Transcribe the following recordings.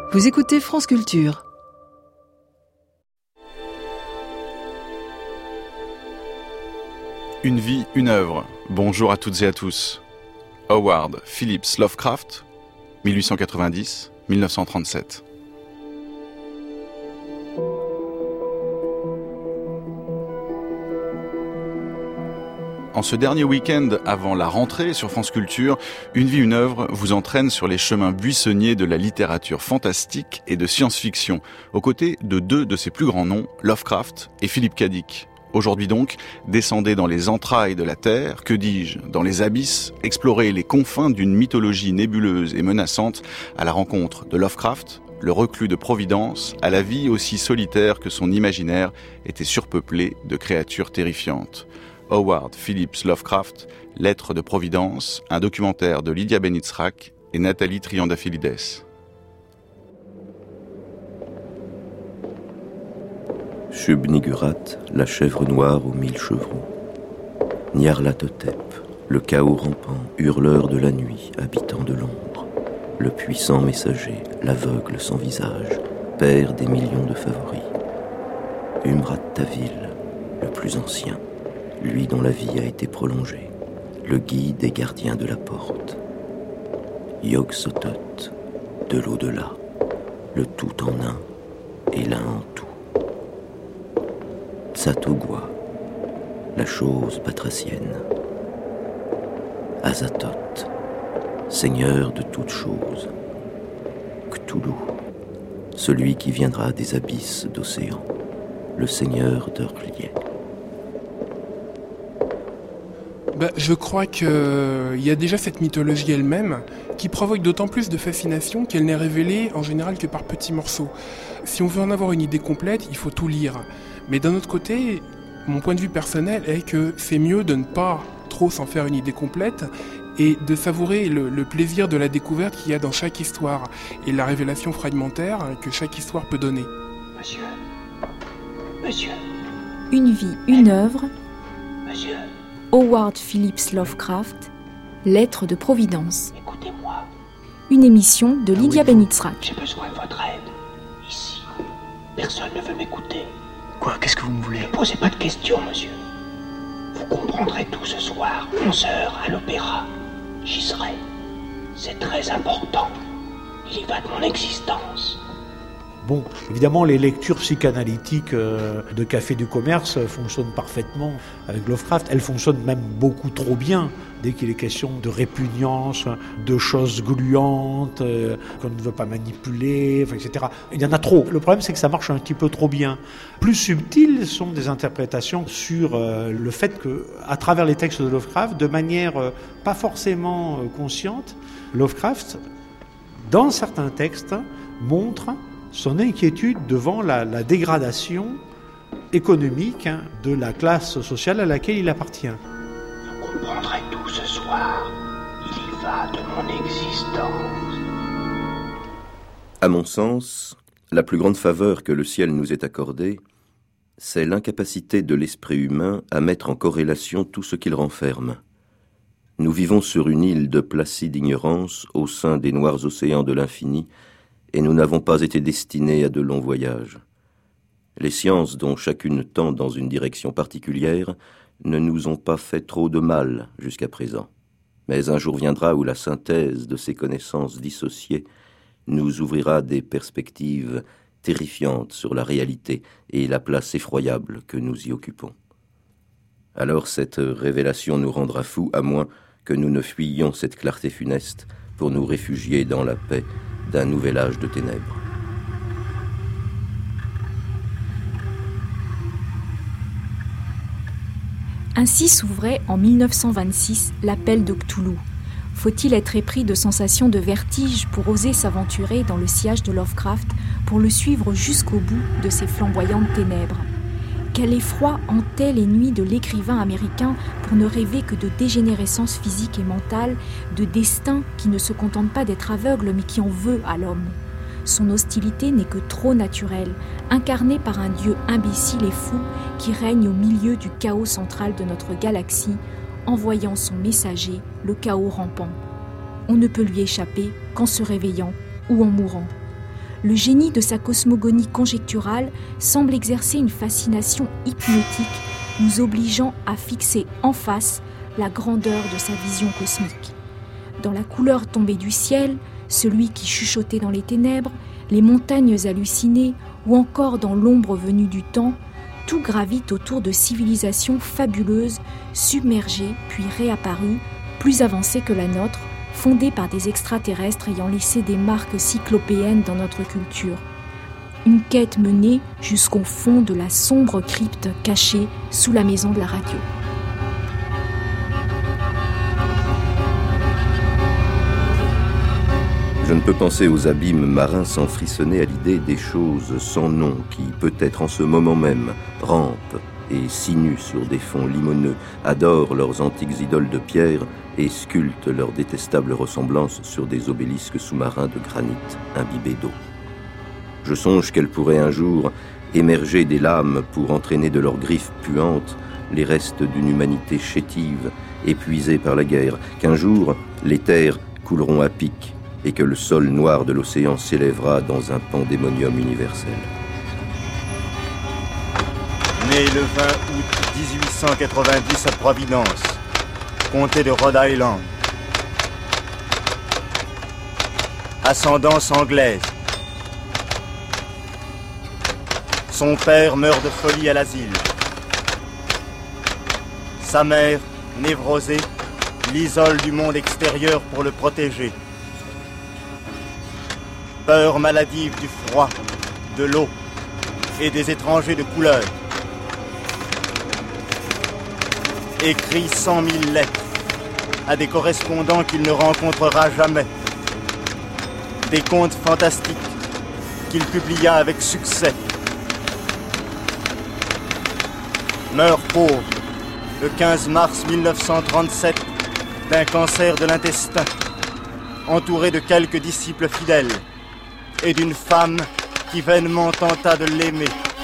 Vous écoutez France Culture. Une vie, une œuvre. Bonjour à toutes et à tous. Howard Phillips Lovecraft, 1890-1937. En ce dernier week-end avant la rentrée sur France Culture, Une vie, une œuvre vous entraîne sur les chemins buissonniers de la littérature fantastique et de science-fiction, aux côtés de deux de ses plus grands noms, Lovecraft et Philip K. Dick. Aujourd'hui donc, descendez dans les entrailles de la Terre, que dis-je, dans les abysses, explorez les confins d'une mythologie nébuleuse et menaçante à la rencontre de Lovecraft, le reclus de Providence, à la vie aussi solitaire que son imaginaire était surpeuplé de créatures terrifiantes. Howard Phillips Lovecraft, Lettres de Providence, un documentaire de Lydia Benitzrak et Nathalie Triandafylides. Shub-Niggurath, la chèvre noire aux 1000 chevrons. Nyarlathotep, le chaos rampant, hurleur de la nuit, habitant de l'ombre. Le puissant messager, l'aveugle sans visage, père des millions de favoris. Umrat-Tavil, le plus ancien, lui dont la vie a été prolongée, le guide et gardien de la porte. Yog-Sothoth, de l'au-delà, le tout en un et l'un en tout. Tsathoggua, la chose batracienne. Azathoth, seigneur de toutes choses. Cthulhu, celui qui viendra des abysses d'océan, le seigneur d'Urlier. Je crois qu'il y a déjà cette mythologie elle-même qui provoque d'autant plus de fascination qu'elle n'est révélée en général que par petits morceaux. Si on veut en avoir une idée complète, il faut tout lire. Mais d'un autre côté, mon point de vue personnel est que c'est mieux de ne pas trop s'en faire une idée complète et de savourer le plaisir de la découverte qu'il y a dans chaque histoire et la révélation fragmentaire que chaque histoire peut donner. Monsieur. Une vie, une œuvre. Monsieur. Howard Phillips Lovecraft, Lettres de Providence. Écoutez-moi. Une émission de Lydia Benitzrak. J'ai besoin de votre aide. Ici, personne ne veut m'écouter. Quoi? Qu'est-ce que vous me voulez? Ne posez pas de questions, monsieur. Vous comprendrez tout ce soir, 11h à l'opéra. J'y serai. C'est très important. Il y va de mon existence. Bon, évidemment, les lectures psychanalytiques de Café du Commerce fonctionnent parfaitement avec Lovecraft. Elles fonctionnent même beaucoup trop bien dès qu'il est question de répugnance, de choses gluantes, qu'on ne veut pas manipuler, etc. Il y en a trop. Le problème, c'est que ça marche un petit peu trop bien. Plus subtiles sont des interprétations sur le fait que, à travers les textes de Lovecraft, de manière pas forcément consciente, Lovecraft, dans certains textes, montre son inquiétude devant la dégradation économique de la classe sociale à laquelle il appartient. Vous comprendrez tout ce soir. Il y va de mon existence. À mon sens, la plus grande faveur que le ciel nous ait accordée, c'est l'incapacité de l'esprit humain à mettre en corrélation tout ce qu'il renferme. Nous vivons sur une île de placide ignorance au sein des noirs océans de l'infini, et nous n'avons pas été destinés à de longs voyages. Les sciences, dont chacune tend dans une direction particulière, ne nous ont pas fait trop de mal jusqu'à présent. Mais un jour viendra où la synthèse de ces connaissances dissociées nous ouvrira des perspectives terrifiantes sur la réalité et la place effroyable que nous y occupons. Alors cette révélation nous rendra fous, à moins que nous ne fuyions cette clarté funeste pour nous réfugier dans la paix d'un nouvel âge de ténèbres. Ainsi s'ouvrait en 1926 l'appel de Cthulhu. Faut-il être épris de sensations de vertige pour oser s'aventurer dans le sillage de Lovecraft, pour le suivre jusqu'au bout de ces flamboyantes ténèbres? Quel effroi hantait les nuits de l'écrivain américain pour ne rêver que de dégénérescence physique et mentale, de destin qui ne se contente pas d'être aveugle mais qui en veut à l'homme. Son hostilité n'est que trop naturelle, incarnée par un dieu imbécile et fou qui règne au milieu du chaos central de notre galaxie, envoyant son messager, le chaos rampant. On ne peut lui échapper qu'en se réveillant ou en mourant. le génie de sa cosmogonie conjecturale semble exercer une fascination hypnotique, nous obligeant à fixer en face la grandeur de sa vision cosmique. Dans la couleur tombée du ciel, celui qui chuchotait dans les ténèbres, les montagnes hallucinées ou encore dans l'ombre venue du temps, tout gravite autour de civilisations fabuleuses, submergées puis réapparues, plus avancées que la nôtre, fondées par des extraterrestres ayant laissé des marques cyclopéennes dans notre culture. Une quête menée jusqu'au fond de la sombre crypte cachée sous la maison de la radio. Je ne peux penser aux abîmes marins sans frissonner à l'idée des choses sans nom qui, peut-être en ce moment même, rampent et sinuent sur des fonds limoneux, adorent leurs antiques idoles de pierre et sculptent leurs détestables ressemblances sur des obélisques sous-marins de granit imbibés d'eau. Je songe qu'elles pourraient un jour émerger des lames pour entraîner de leurs griffes puantes les restes d'une humanité chétive, épuisée par la guerre, qu'un jour les terres couleront à pic et que le sol noir de l'océan s'élèvera dans un pandémonium universel. Né le 20 août 1890 à Providence, comté de Rhode Island. Ascendance anglaise. Son père meurt de folie à l'asile. Sa mère, névrosée, l'isole du monde extérieur pour le protéger. Peur maladive du froid, de l'eau et des étrangers de couleur. Écrit 100 000 lettres à des correspondants qu'il ne rencontrera jamais. Des contes fantastiques qu'il publia avec succès. Meurt pauvre le 15 mars 1937 d'un cancer de l'intestin, entouré de quelques disciples fidèles et d'une femme qui vainement tenta de l'aimer.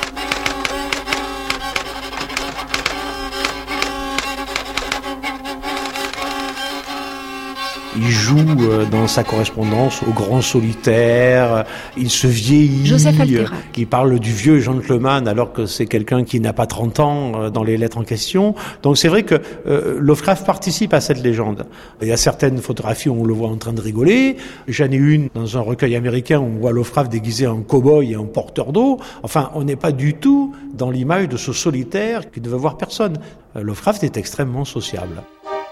Il joue dans sa correspondance au grand solitaire, il se vieillit, qui parle du vieux gentleman alors que c'est quelqu'un qui n'a pas 30 ans dans les lettres en question. Donc c'est vrai que Lovecraft participe à cette légende. Il y a certaines photographies où on le voit en train de rigoler. J'en ai une dans un recueil américain où on voit Lovecraft déguisé en cow-boy et en porteur d'eau. Enfin, on n'est pas du tout dans l'image de ce solitaire qui ne veut voir personne. Lovecraft est extrêmement sociable.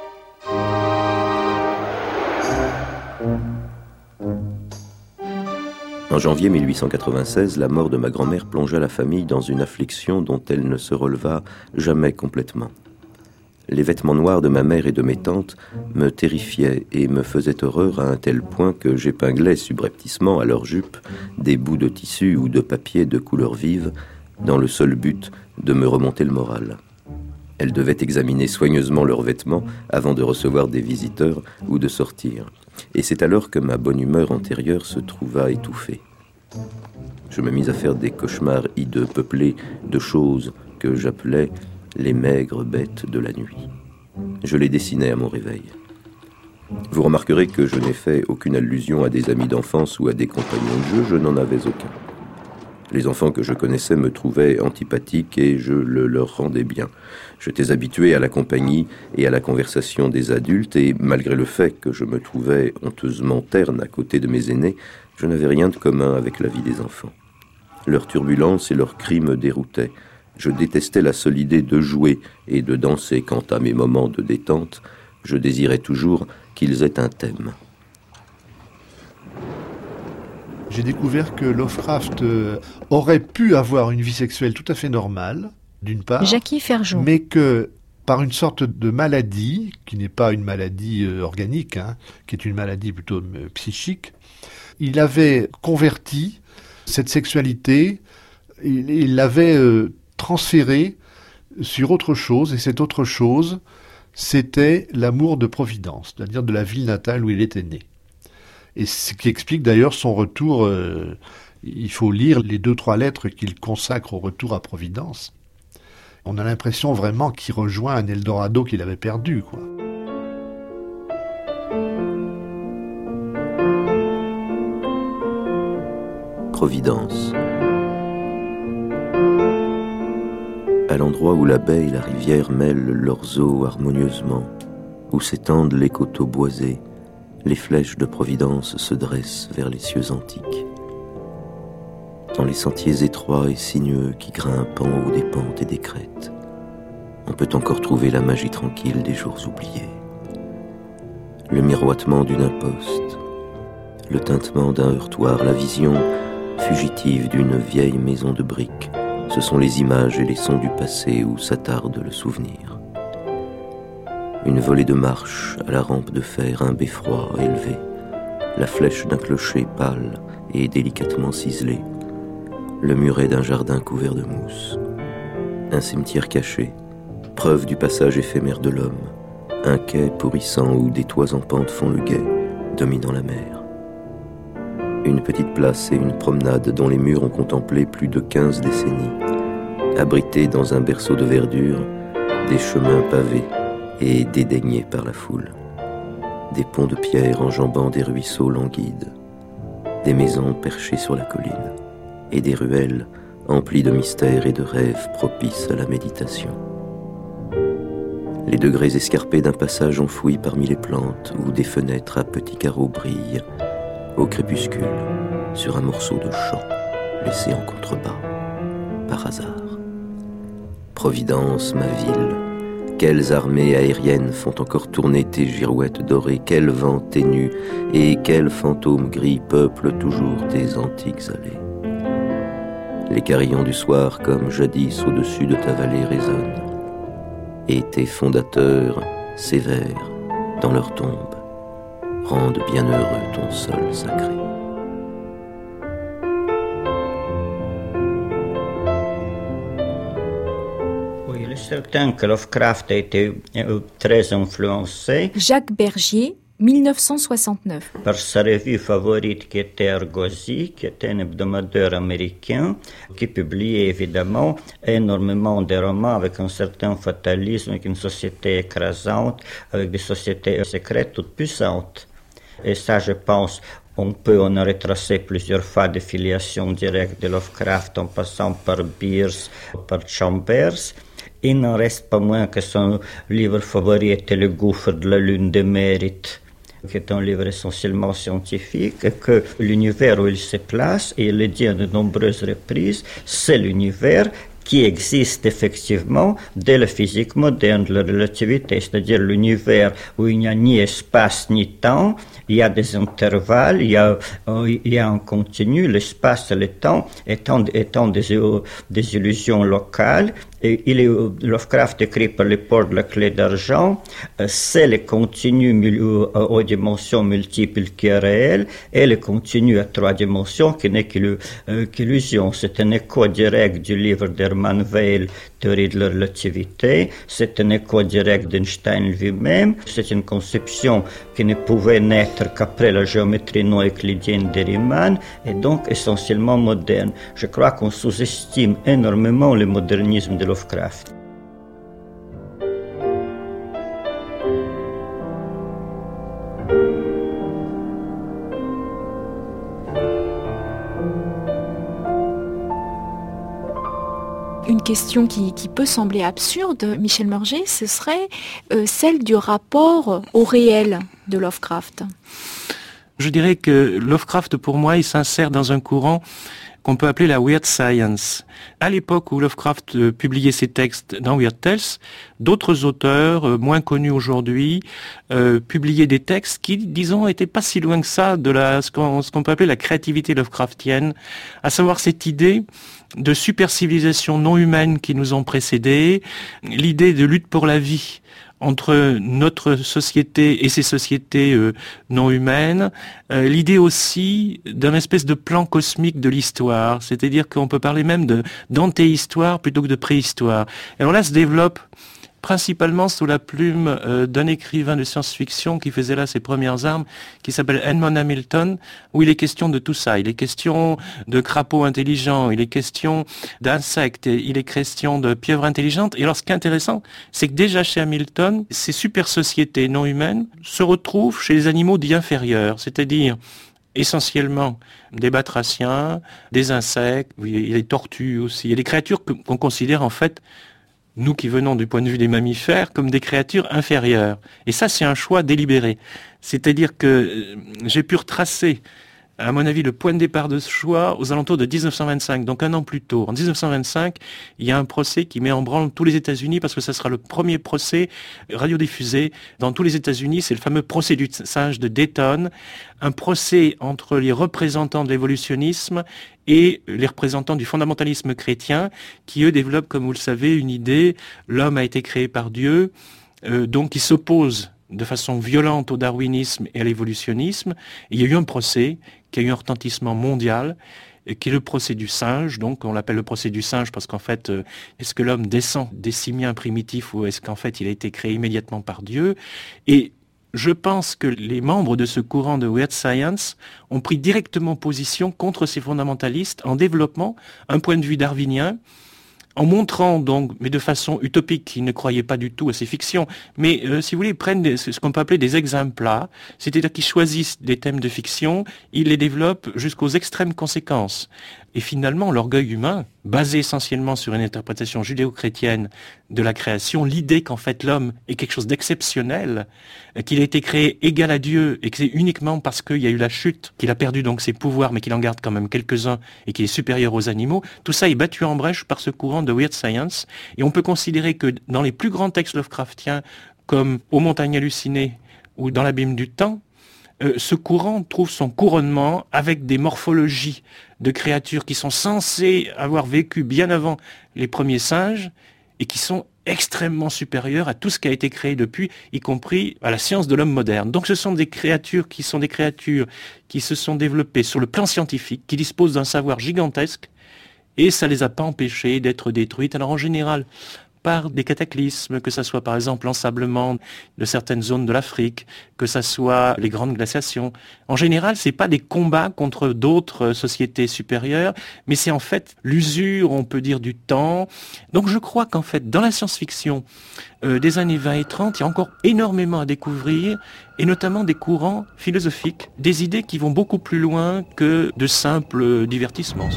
En janvier 1896, la mort de ma grand-mère plongea la famille dans une affliction dont elle ne se releva jamais complètement. Les vêtements noirs de ma mère et de mes tantes me terrifiaient et me faisaient horreur à un tel point que j'épinglais subrepticement à leurs jupes des bouts de tissu ou de papier de couleur vive dans le seul but de me remonter le moral. Elles devaient examiner soigneusement leurs vêtements avant de recevoir des visiteurs ou de sortir. Et c'est alors que ma bonne humeur antérieure se trouva étouffée. Je me mis à faire des cauchemars hideux peuplés de choses que j'appelais les maigres bêtes de la nuit. Je les dessinais à mon réveil. Vous remarquerez que je n'ai fait aucune allusion à des amis d'enfance ou à des compagnons de jeu, je n'en avais aucun. Les enfants que je connaissais me trouvaient antipathiques et je le leur rendais bien. J'étais habitué à la compagnie et à la conversation des adultes et, malgré le fait que je me trouvais honteusement terne à côté de mes aînés, je n'avais rien de commun avec la vie des enfants. Leur turbulence et leurs cris me déroutaient. Je détestais la seule idée de jouer et de danser. Quant à mes moments de détente, je désirais toujours qu'ils aient un thème. J'ai découvert que Lovecraft aurait pu avoir une vie sexuelle tout à fait normale, d'une part, Jackie Ferjou. Mais que par une sorte de maladie, qui n'est pas une maladie organique, qui est une maladie plutôt psychique, il avait converti cette sexualité, il l'avait transférée sur autre chose, et cette autre chose, c'était l'amour de Providence, c'est-à-dire de la ville natale où il était né. Et ce qui explique d'ailleurs son retour, il faut lire les 2-3 lettres qu'il consacre au retour à Providence. On a l'impression vraiment qu'il rejoint un Eldorado qu'il avait perdu, quoi. Providence. À l'endroit où la baie et la rivière mêlent leurs eaux harmonieusement, où s'étendent les coteaux boisés, les flèches de Providence se dressent vers les cieux antiques. Dans les sentiers étroits et sinueux qui grimpent en haut des pentes et des crêtes, on peut encore trouver la magie tranquille des jours oubliés. Le miroitement d'une imposte, le tintement d'un heurtoir, la vision fugitive d'une vieille maison de briques, ce sont les images et les sons du passé où s'attarde le souvenir. Une volée de marches à la rampe de fer, un beffroi élevé, la flèche d'un clocher pâle et délicatement ciselé, le muret d'un jardin couvert de mousse, un cimetière caché, preuve du passage éphémère de l'homme, un quai pourrissant où des toits en pente font le guet, dominant la mer. Une petite place et une promenade dont les murs ont contemplé plus de 15 décennies, abrités dans un berceau de verdure, des chemins pavés et dédaignés par la foule, des ponts de pierre enjambant des ruisseaux languides, des maisons perchées sur la colline, et des ruelles emplies de mystères et de rêves propices à la méditation. Les degrés escarpés d'un passage enfoui parmi les plantes où des fenêtres à petits carreaux brillent au crépuscule sur un morceau de champ laissé en contrebas par hasard. Providence, ma ville, quelles armées aériennes font encore tourner tes girouettes dorées, quel vent ténu et quels fantômes gris peuplent toujours tes antiques allées. Les carillons du soir, comme jadis au-dessus de ta vallée, résonnent, et tes fondateurs, sévères, dans leur tombe, rendent bienheureux ton sol sacré. Oui, il est certain que Lovecraft a été très influencé. Jacques Bergier, 1969. Par sa revue favorite qui était Argosy, qui était un hebdomadaire américain, qui publiait évidemment énormément de romans avec un certain fatalisme, avec une société écrasante, avec des sociétés secrètes toutes puissantes. Et ça, je pense, on peut en retracer plusieurs fois des filiations directes de Lovecraft en passant par Bierce, par Chambers. Il n'en reste pas moins que son livre favori était Le gouffre de la lune des mérites, qui est un livre essentiellement scientifique, et que l'univers où il se place, et il le dit à de nombreuses reprises, c'est l'univers qui existe effectivement dès la physique moderne de la relativité, c'est-à-dire l'univers où il n'y a ni espace ni temps, il y a des intervalles, il y a un continu, l'espace et le temps étant des illusions locales. Et Lovecraft écrit par les ports de la clé d'argent, c'est le continu aux dimensions multiples qui est réel, et le continu à 3 dimensions qui n'est qu'illusion. C'est un écho direct du livre d'Hermann Weyl, Théorie de la relativité, c'est un écho direct d'Einstein lui-même, c'est une conception qui ne pouvait naître qu'après la géométrie non euclidienne de Riemann, et donc essentiellement moderne. Je crois qu'on sous-estime énormément le modernisme de Lovecraft. Une question qui peut sembler absurde, Michel Murger, ce serait celle du rapport au réel de Lovecraft. Je dirais que Lovecraft, pour moi, il s'insère dans un courant qu'on peut appeler la Weird Science. À l'époque où Lovecraft publiait ses textes dans Weird Tales, d'autres auteurs, moins connus aujourd'hui, publiaient des textes qui, disons, étaient pas si loin que ça de ce qu'on peut appeler la créativité Lovecraftienne, à savoir cette idée de supercivilisation non humaine qui nous ont précédés, l'idée de lutte pour la vie entre notre société et ces sociétés non humaines, l'idée aussi d'un espèce de plan cosmique de l'histoire, c'est-à-dire qu'on peut parler même d'antéhistoire plutôt que de préhistoire. Et alors là se développe principalement sous la plume d'un écrivain de science-fiction qui faisait là ses premières armes, qui s'appelle Edmond Hamilton, où il est question de tout ça. Il est question de crapauds intelligents, il est question d'insectes, il est question de pieuvres intelligentes. Et alors ce qui est intéressant, c'est que déjà chez Hamilton, ces super sociétés non humaines se retrouvent chez les animaux dits inférieurs, c'est-à-dire essentiellement des batraciens, des insectes, il y a des tortues aussi, il y a des créatures qu'on considère en fait, nous qui venons du point de vue des mammifères, comme des créatures inférieures. Et ça, c'est un choix délibéré. C'est-à-dire que j'ai pu retracer, à mon avis, le point de départ de ce choix aux alentours de 1925, donc un an plus tôt. En 1925, il y a un procès qui met en branle tous les États-Unis parce que ça sera le premier procès radiodiffusé dans tous les États-Unis. C'est le fameux procès du singe de Dayton, un procès entre les représentants de l'évolutionnisme et les représentants du fondamentalisme chrétien qui, eux, développent, comme vous le savez, une idée, l'homme a été créé par Dieu, donc qui s'oppose de façon violente au darwinisme et à l'évolutionnisme. Et il y a eu un procès qui a eu un retentissement mondial, qui est le procès du singe. Donc on l'appelle le procès du singe parce qu'en fait, est-ce que l'homme descend des simiens primitifs ou est-ce qu'en fait il a été créé immédiatement par Dieu? Et je pense que les membres de ce courant de Weird Science ont pris directement position contre ces fondamentalistes en développant un point de vue darwinien, en montrant donc, mais de façon utopique, qu'ils ne croyaient pas du tout à ces fictions, mais si vous voulez, ils prennent ce qu'on peut appeler des exemples, c'est-à-dire qu'ils choisissent des thèmes de fiction, ils les développent jusqu'aux extrêmes conséquences. Et finalement, l'orgueil humain, basé essentiellement sur une interprétation judéo-chrétienne de la création, l'idée qu'en fait l'homme est quelque chose d'exceptionnel, qu'il a été créé égal à Dieu et que c'est uniquement parce qu'il y a eu la chute qu'il a perdu donc ses pouvoirs, mais qu'il en garde quand même quelques-uns et qu'il est supérieur aux animaux, tout ça est battu en brèche par ce courant de Weird Science. Et on peut considérer que dans les plus grands textes Lovecraftiens, comme Aux montagnes hallucinées ou dans l'abîme du temps, ce courant trouve son couronnement avec des morphologies de créatures qui sont censées avoir vécu bien avant les premiers singes et qui sont extrêmement supérieures à tout ce qui a été créé depuis, y compris à la science de l'homme moderne. Donc ce sont des créatures qui se sont développées sur le plan scientifique, qui disposent d'un savoir gigantesque et ça les a pas empêchées d'être détruites. Alors en général, par des cataclysmes, que ça soit par exemple l'ensablement de certaines zones de l'Afrique, que ça soit les grandes glaciations. En général, c'est pas des combats contre d'autres sociétés supérieures, mais c'est en fait l'usure, on peut dire, du temps. Donc je crois qu'en fait, dans la science-fiction des années 20 et 30, il y a encore énormément à découvrir, et notamment des courants philosophiques, des idées qui vont beaucoup plus loin que de simples divertissements.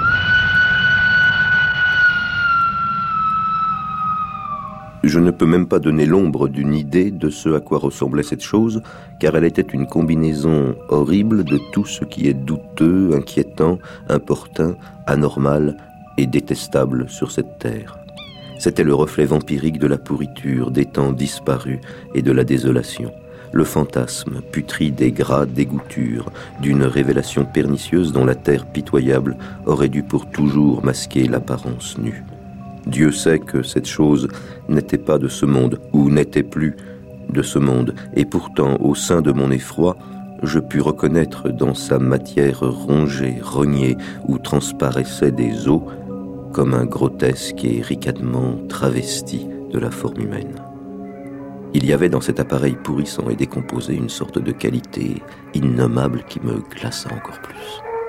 Je ne peux même pas donner l'ombre d'une idée de ce à quoi ressemblait cette chose, car elle était une combinaison horrible de tout ce qui est douteux, inquiétant, importun, anormal et détestable sur cette terre. C'était le reflet vampirique de la pourriture, des temps disparus et de la désolation. Le fantasme, putride et gras d'égoutture, d'une révélation pernicieuse dont la terre pitoyable aurait dû pour toujours masquer l'apparence nue. Dieu sait que cette chose n'était pas de ce monde, ou n'était plus de ce monde, et pourtant, au sein de mon effroi, je pus reconnaître dans sa matière rongée, rognée, où transparaissaient des os, comme un grotesque et ricanement travesti de la forme humaine. Il y avait dans cet appareil pourrissant et décomposé une sorte de qualité innommable qui me glaça encore plus.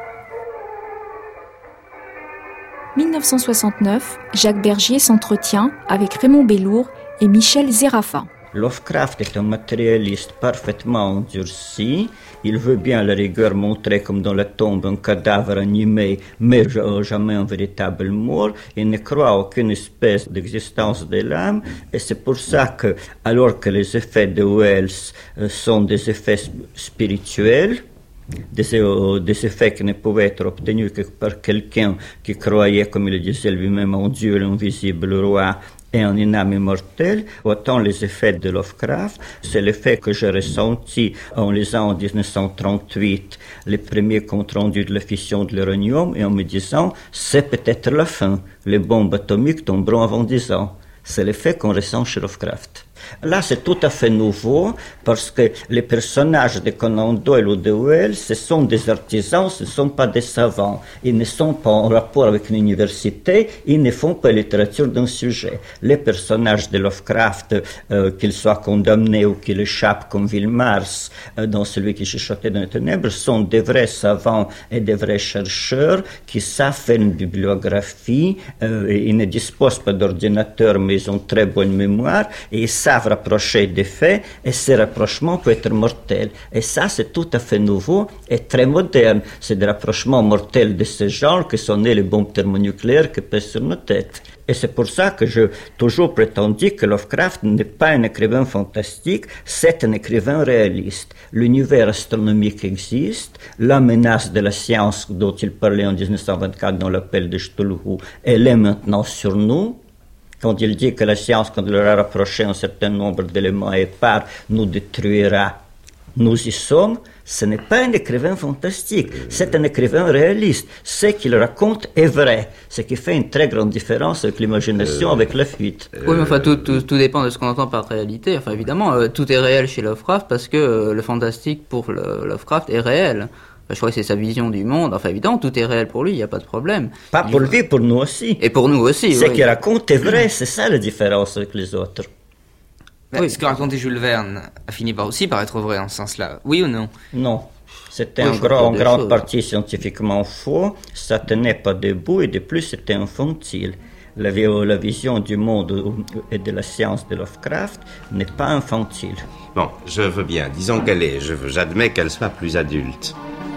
1969, Jacques Bergier s'entretient avec Raymond Bellour et Michel Zerafa. Lovecraft est un matérialiste parfaitement endurci. Il veut bien à la rigueur montrer comme dans la tombe un cadavre animé, mais jamais un véritable mort. Il ne croit à aucune espèce d'existence de l'âme. Et c'est pour ça que, alors que les effets de Wells sont des effets spirituels, des effets qui ne pouvaient être obtenus que par quelqu'un qui croyait, comme il le disait lui-même, en Dieu, l'invisible roi, et en une âme immortelle, autant les effets de Lovecraft, c'est l'effet que j'ai ressenti en lisant en 1938 les premiers comptes rendus de la fission de l'uranium et en me disant, c'est peut-être la fin, les bombes atomiques tomberont avant 10 ans. C'est l'effet qu'on ressent chez Lovecraft. Là, c'est tout à fait nouveau parce que les personnages de Conan Doyle ou de Wells, ce sont des artisans, ce ne sont pas des savants. Ils ne sont pas en rapport avec une université, ils ne font pas la littérature d'un sujet. Les personnages de Lovecraft, qu'ils soient condamnés ou qu'ils échappent comme Villemars dans Celui qui chuchotait dans les ténèbres, sont des vrais savants et des vrais chercheurs qui savent faire une bibliographie. Ils ne disposent pas d'ordinateur, mais ils ont très bonne mémoire et ils savent savent rapprocher des faits et ces rapprochements peuvent être mortels. Et ça, c'est tout à fait nouveau et très moderne. C'est des rapprochements mortels de ce genre que sont nés les bombes thermonucléaires qui pèsent sur nos têtes. Et c'est pour ça que j'ai toujours prétendu que Lovecraft n'est pas un écrivain fantastique, c'est un écrivain réaliste. L'univers astronomique existe, la menace de la science dont il parlait en 1924 dans l'appel de Cthulhu, elle est maintenant sur nous. Quand il dit que la science, quand elle aura rapproché un certain nombre d'éléments épars, nous détruira, nous y sommes. Ce n'est pas un écrivain fantastique, c'est un écrivain réaliste. Ce qu'il raconte est vrai, ce qui fait une très grande différence avec l'imagination, avec la fuite. Oui, mais enfin, tout dépend de ce qu'on entend par réalité. Enfin, évidemment, tout est réel chez Lovecraft parce que le fantastique pour Lovecraft est réel. Enfin, je crois que c'est sa vision du monde. Enfin, évidemment, tout est réel pour lui, il n'y a pas de problème. Pas pour lui, pour nous aussi. Et pour nous aussi, Ce qu'il raconte est vrai, c'est ça la différence avec les autres. Oui. Ce que racontait Jules Verne a fini aussi par être vrai en ce sens-là, oui ou non? Non, c'était en grande partie scientifiquement faux, ça tenait pas debout et de plus c'était infantile. La vision du monde et de la science de Lovecraft n'est pas infantile. Bon, je veux bien, disons qu'elle est, j'admets qu'elle soit plus adulte.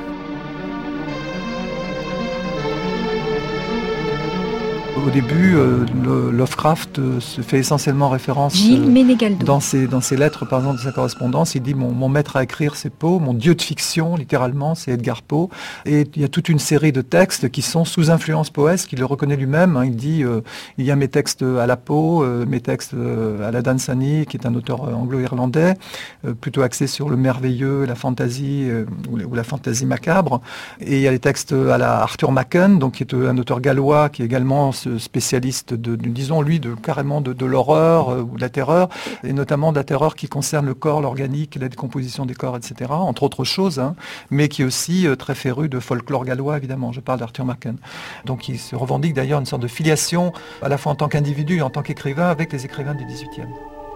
Au début, Lovecraft se fait essentiellement référence dans ses lettres, par exemple, de sa correspondance. Il dit mon maître à écrire, c'est Poe, mon dieu de fiction, littéralement, c'est Edgar Poe. Et il y a toute une série de textes qui sont sous influence poesque, il le reconnaît lui-même. Il dit il y a mes textes à la Poe, mes textes à la Dunsany, qui est un auteur anglo-irlandais, plutôt axé sur le merveilleux, la fantaisie ou la fantaisie macabre. Et il y a les textes à la Arthur Machen, donc qui est un auteur gallois, qui est également spécialiste disons lui, carrément de l'horreur ou de la terreur, et notamment de la terreur qui concerne le corps, l'organique, la décomposition des corps, etc., entre autres choses, mais qui est aussi très féru de folklore gallois, évidemment. Je parle d'Arthur Machen. Donc il se revendique d'ailleurs une sorte de filiation, à la fois en tant qu'individu et en tant qu'écrivain, avec les écrivains du XVIIIe.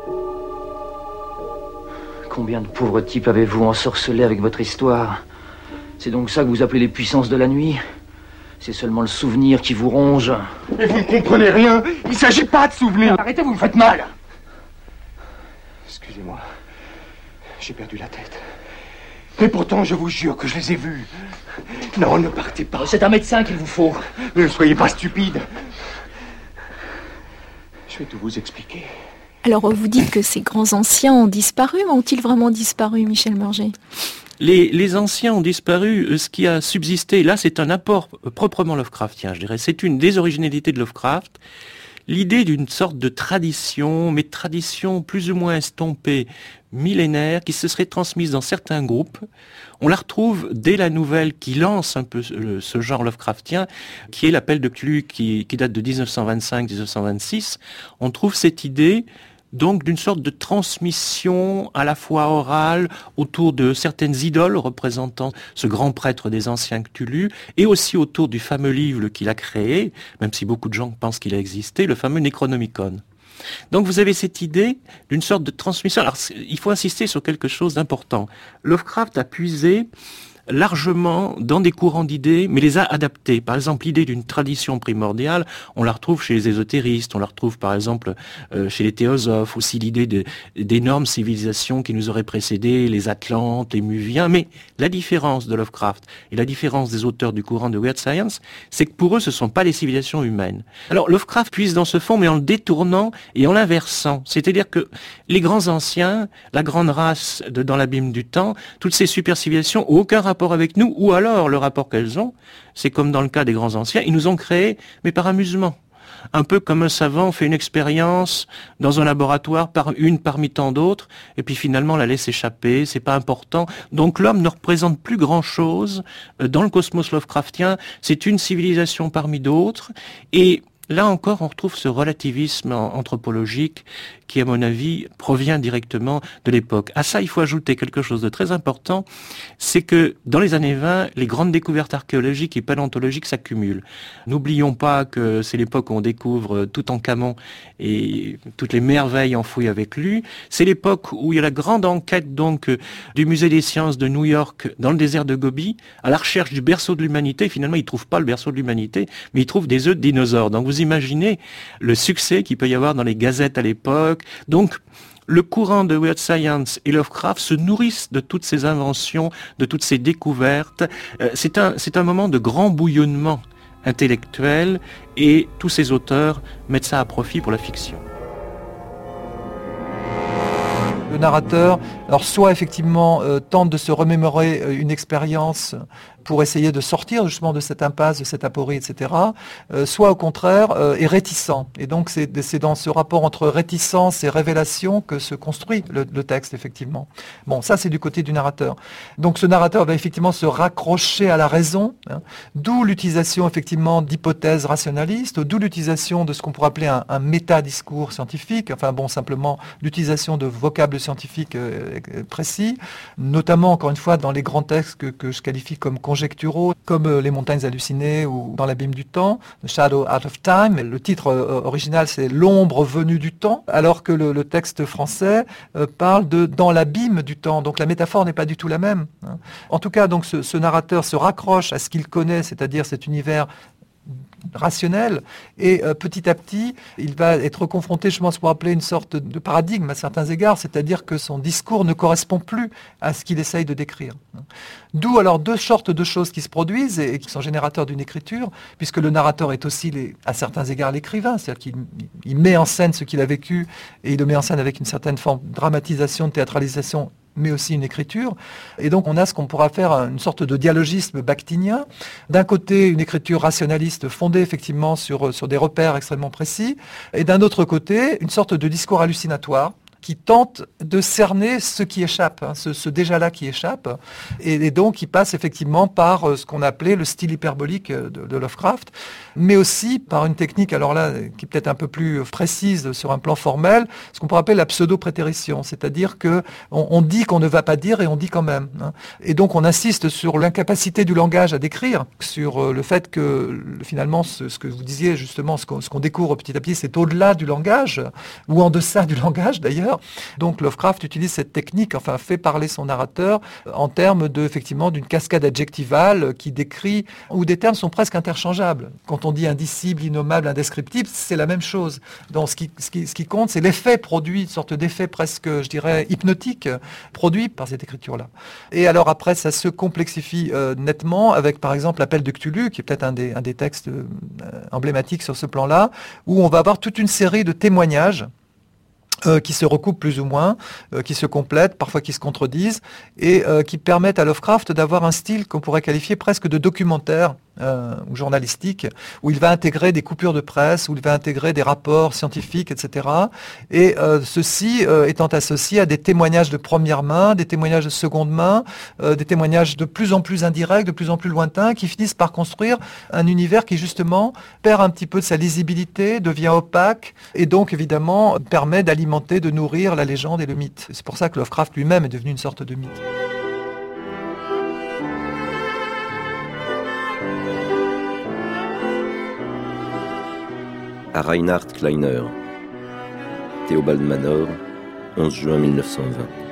Combien de pauvres types avez-vous ensorcelés avec votre histoire? C'est donc ça que vous appelez les puissances de la nuit? C'est seulement le souvenir qui vous ronge. Mais vous ne comprenez rien. Il ne s'agit pas de souvenirs. Arrêtez, vous me faites mal. Excusez-moi. J'ai perdu la tête. Et pourtant, je vous jure que je les ai vus. Non, ne partez pas. C'est un médecin qu'il vous faut. Ne soyez pas stupide. Je vais tout vous expliquer. Alors, vous dites que ces grands anciens ont disparu, mais ont-ils vraiment disparu, Michel Murger ? Les anciens ont disparu, ce qui a subsisté, là c'est un apport proprement Lovecraftien, je dirais. C'est une des originalités de Lovecraft, l'idée d'une sorte de tradition, mais tradition plus ou moins estompée, millénaire, qui se serait transmise dans certains groupes. On la retrouve dès la nouvelle qui lance un peu ce genre Lovecraftien, qui est l'appel de Cthulhu, qui date de 1925-1926. On trouve cette idée donc d'une sorte de transmission à la fois orale autour de certaines idoles représentant ce grand prêtre des anciens Cthulhu, et aussi autour du fameux livre qu'il a créé, même si beaucoup de gens pensent qu'il a existé, le fameux Necronomicon. Donc vous avez cette idée d'une sorte de transmission. Alors il faut insister sur quelque chose d'important. Lovecraft a puisé largement dans des courants d'idées, mais les a adaptés. Par exemple, l'idée d'une tradition primordiale, on la retrouve chez les ésotéristes, on la retrouve par exemple chez les théosophes, aussi l'idée d'énormes civilisations qui nous auraient précédés, les Atlantes, les Muviens. Mais la différence de Lovecraft et la différence des auteurs du courant de Weird Science, c'est que pour eux, ce ne sont pas les civilisations humaines. Alors Lovecraft puise dans ce fond, mais en le détournant et en l'inversant. C'est-à-dire que les grands anciens, la grande race dans l'abîme du temps, toutes ces super civilisations n'ont aucun rapport avec nous, ou alors le rapport qu'elles ont, c'est comme dans le cas des grands anciens, ils nous ont créés, mais par amusement. Un peu comme un savant fait une expérience dans un laboratoire, parmi tant d'autres, et puis finalement la laisse échapper, c'est pas important. Donc l'homme ne représente plus grand-chose dans le cosmos Lovecraftien, c'est une civilisation parmi d'autres, et là encore, on retrouve ce relativisme anthropologique qui, à mon avis, provient directement de l'époque. À ça, il faut ajouter quelque chose de très important, c'est que dans les années 20, les grandes découvertes archéologiques et paléontologiques s'accumulent. N'oublions pas que c'est l'époque où on découvre Toutankhamon et toutes les merveilles enfouies avec lui. C'est l'époque où il y a la grande enquête donc du Musée des sciences de New York dans le désert de Gobi, à la recherche du berceau de l'humanité. Finalement, ils ne trouvent pas le berceau de l'humanité, mais ils trouvent des œufs de dinosaures. Donc vous imaginez le succès qu'il peut y avoir dans les gazettes à l'époque. Donc, Le courant de Weird Science et Lovecraft se nourrissent de toutes ces inventions, de toutes ces découvertes. C'est un moment de grand bouillonnement intellectuel et tous ces auteurs mettent ça à profit pour la fiction. Le narrateur, alors soit effectivement tente de se remémorer une expérience pour essayer de sortir justement de cette impasse, de cette aporie, etc., soit au contraire est réticent. Et donc c'est dans ce rapport entre réticence et révélation que se construit le texte, effectivement. Bon, ça c'est du côté du narrateur. Donc ce narrateur va effectivement se raccrocher à la raison, hein, d'où l'utilisation effectivement d'hypothèses rationalistes, d'où l'utilisation de ce qu'on pourrait appeler un métadiscours scientifique, enfin bon, simplement l'utilisation de vocables scientifiques précis, notamment encore une fois dans les grands textes que je qualifie comme conjecturaux, comme Les Montagnes hallucinées ou Dans l'abîme du temps, The Shadow Out of Time. Le titre original c'est L'ombre venue du temps, alors que le texte français parle de Dans l'abîme du temps. Donc la métaphore n'est pas du tout la même. Hein. En tout cas, donc ce narrateur se raccroche à ce qu'il connaît, c'est-à-dire cet univers rationnel, et petit à petit, il va être confronté, je pense, pour appeler une sorte de paradigme à certains égards, c'est-à-dire que son discours ne correspond plus à ce qu'il essaye de décrire. D'où alors deux sortes de choses qui se produisent et qui sont générateurs d'une écriture, puisque le narrateur est aussi, à certains égards, l'écrivain, c'est-à-dire qu'il met en scène ce qu'il a vécu, et il le met en scène avec une certaine forme de dramatisation, de théâtralisation, mais aussi une écriture. Et donc on a ce qu'on pourra faire une sorte de dialogisme bakhtinien. D'un côté, une écriture rationaliste fondée effectivement sur des repères extrêmement précis, et d'un autre côté, une sorte de discours hallucinatoire qui tente de cerner ce qui échappe, hein, ce déjà-là qui échappe, et donc qui passe effectivement par ce qu'on appelait le style hyperbolique de Lovecraft, mais aussi par une technique, alors là, qui est peut-être un peu plus précise sur un plan formel, ce qu'on pourrait appeler la pseudo-prétérition, c'est-à-dire que on dit qu'on ne va pas dire et on dit quand même. Hein. Et donc on insiste sur l'incapacité du langage à décrire, sur le fait que finalement, ce que vous disiez justement, ce qu'on découvre petit à petit, c'est au-delà du langage, ou en deçà du langage d'ailleurs. Donc Lovecraft utilise cette technique, enfin fait parler son narrateur en termes effectivement d'une cascade adjectivale qui décrit, où des termes sont presque interchangeables. Quand on dit indicible, innommable, indescriptible, c'est la même chose. Donc ce qui compte, c'est l'effet produit, une sorte d'effet presque, je dirais, hypnotique, produit par cette écriture-là. Et alors après, ça se complexifie nettement avec par exemple l'appel de Cthulhu, qui est peut-être un des textes emblématiques sur ce plan-là, où on va avoir toute une série de témoignages qui se recoupent plus ou moins, qui se complètent, parfois qui se contredisent, et qui permettent à Lovecraft d'avoir un style qu'on pourrait qualifier presque de documentaire ou journalistique, où il va intégrer des coupures de presse, où il va intégrer des rapports scientifiques, etc. Et ceci étant associé à des témoignages de première main, des témoignages de seconde main, des témoignages de plus en plus indirects, de plus en plus lointains, qui finissent par construire un univers qui justement perd un petit peu de sa lisibilité, devient opaque, et donc évidemment permet d'alimenter, de nourrir la légende et le mythe. C'est pour ça que Lovecraft lui-même est devenu une sorte de mythe. À Reinhard Kleiner, Theobald Manor, 11 juin 1920.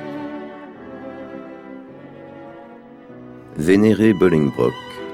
Vénéré Bolingbroke,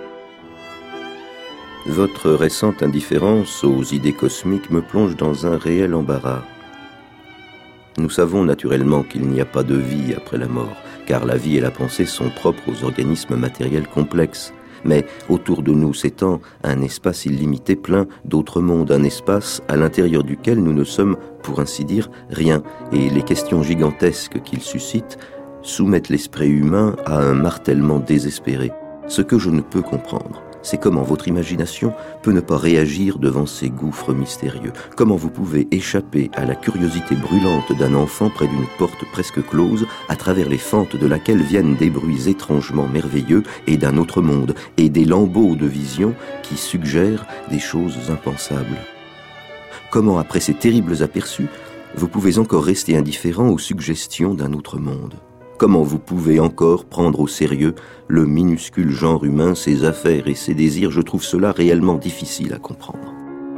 votre récente indifférence aux idées cosmiques me plonge dans un réel embarras. Nous savons naturellement qu'il n'y a pas de vie après la mort, car la vie et la pensée sont propres aux organismes matériels complexes. Mais autour de nous s'étend un espace illimité plein d'autres mondes, un espace à l'intérieur duquel nous ne sommes, pour ainsi dire, rien, et les questions gigantesques qu'il suscite soumettent l'esprit humain à un martèlement désespéré. Ce que je ne peux comprendre, c'est comment votre imagination peut ne pas réagir devant ces gouffres mystérieux. Comment vous pouvez échapper à la curiosité brûlante d'un enfant près d'une porte presque close, à travers les fentes de laquelle viennent des bruits étrangement merveilleux et d'un autre monde, et des lambeaux de vision qui suggèrent des choses impensables. Comment, après ces terribles aperçus, vous pouvez encore rester indifférent aux suggestions d'un autre monde? Comment vous pouvez encore prendre au sérieux le minuscule genre humain, ses affaires et ses désirs? Je trouve cela réellement difficile à comprendre.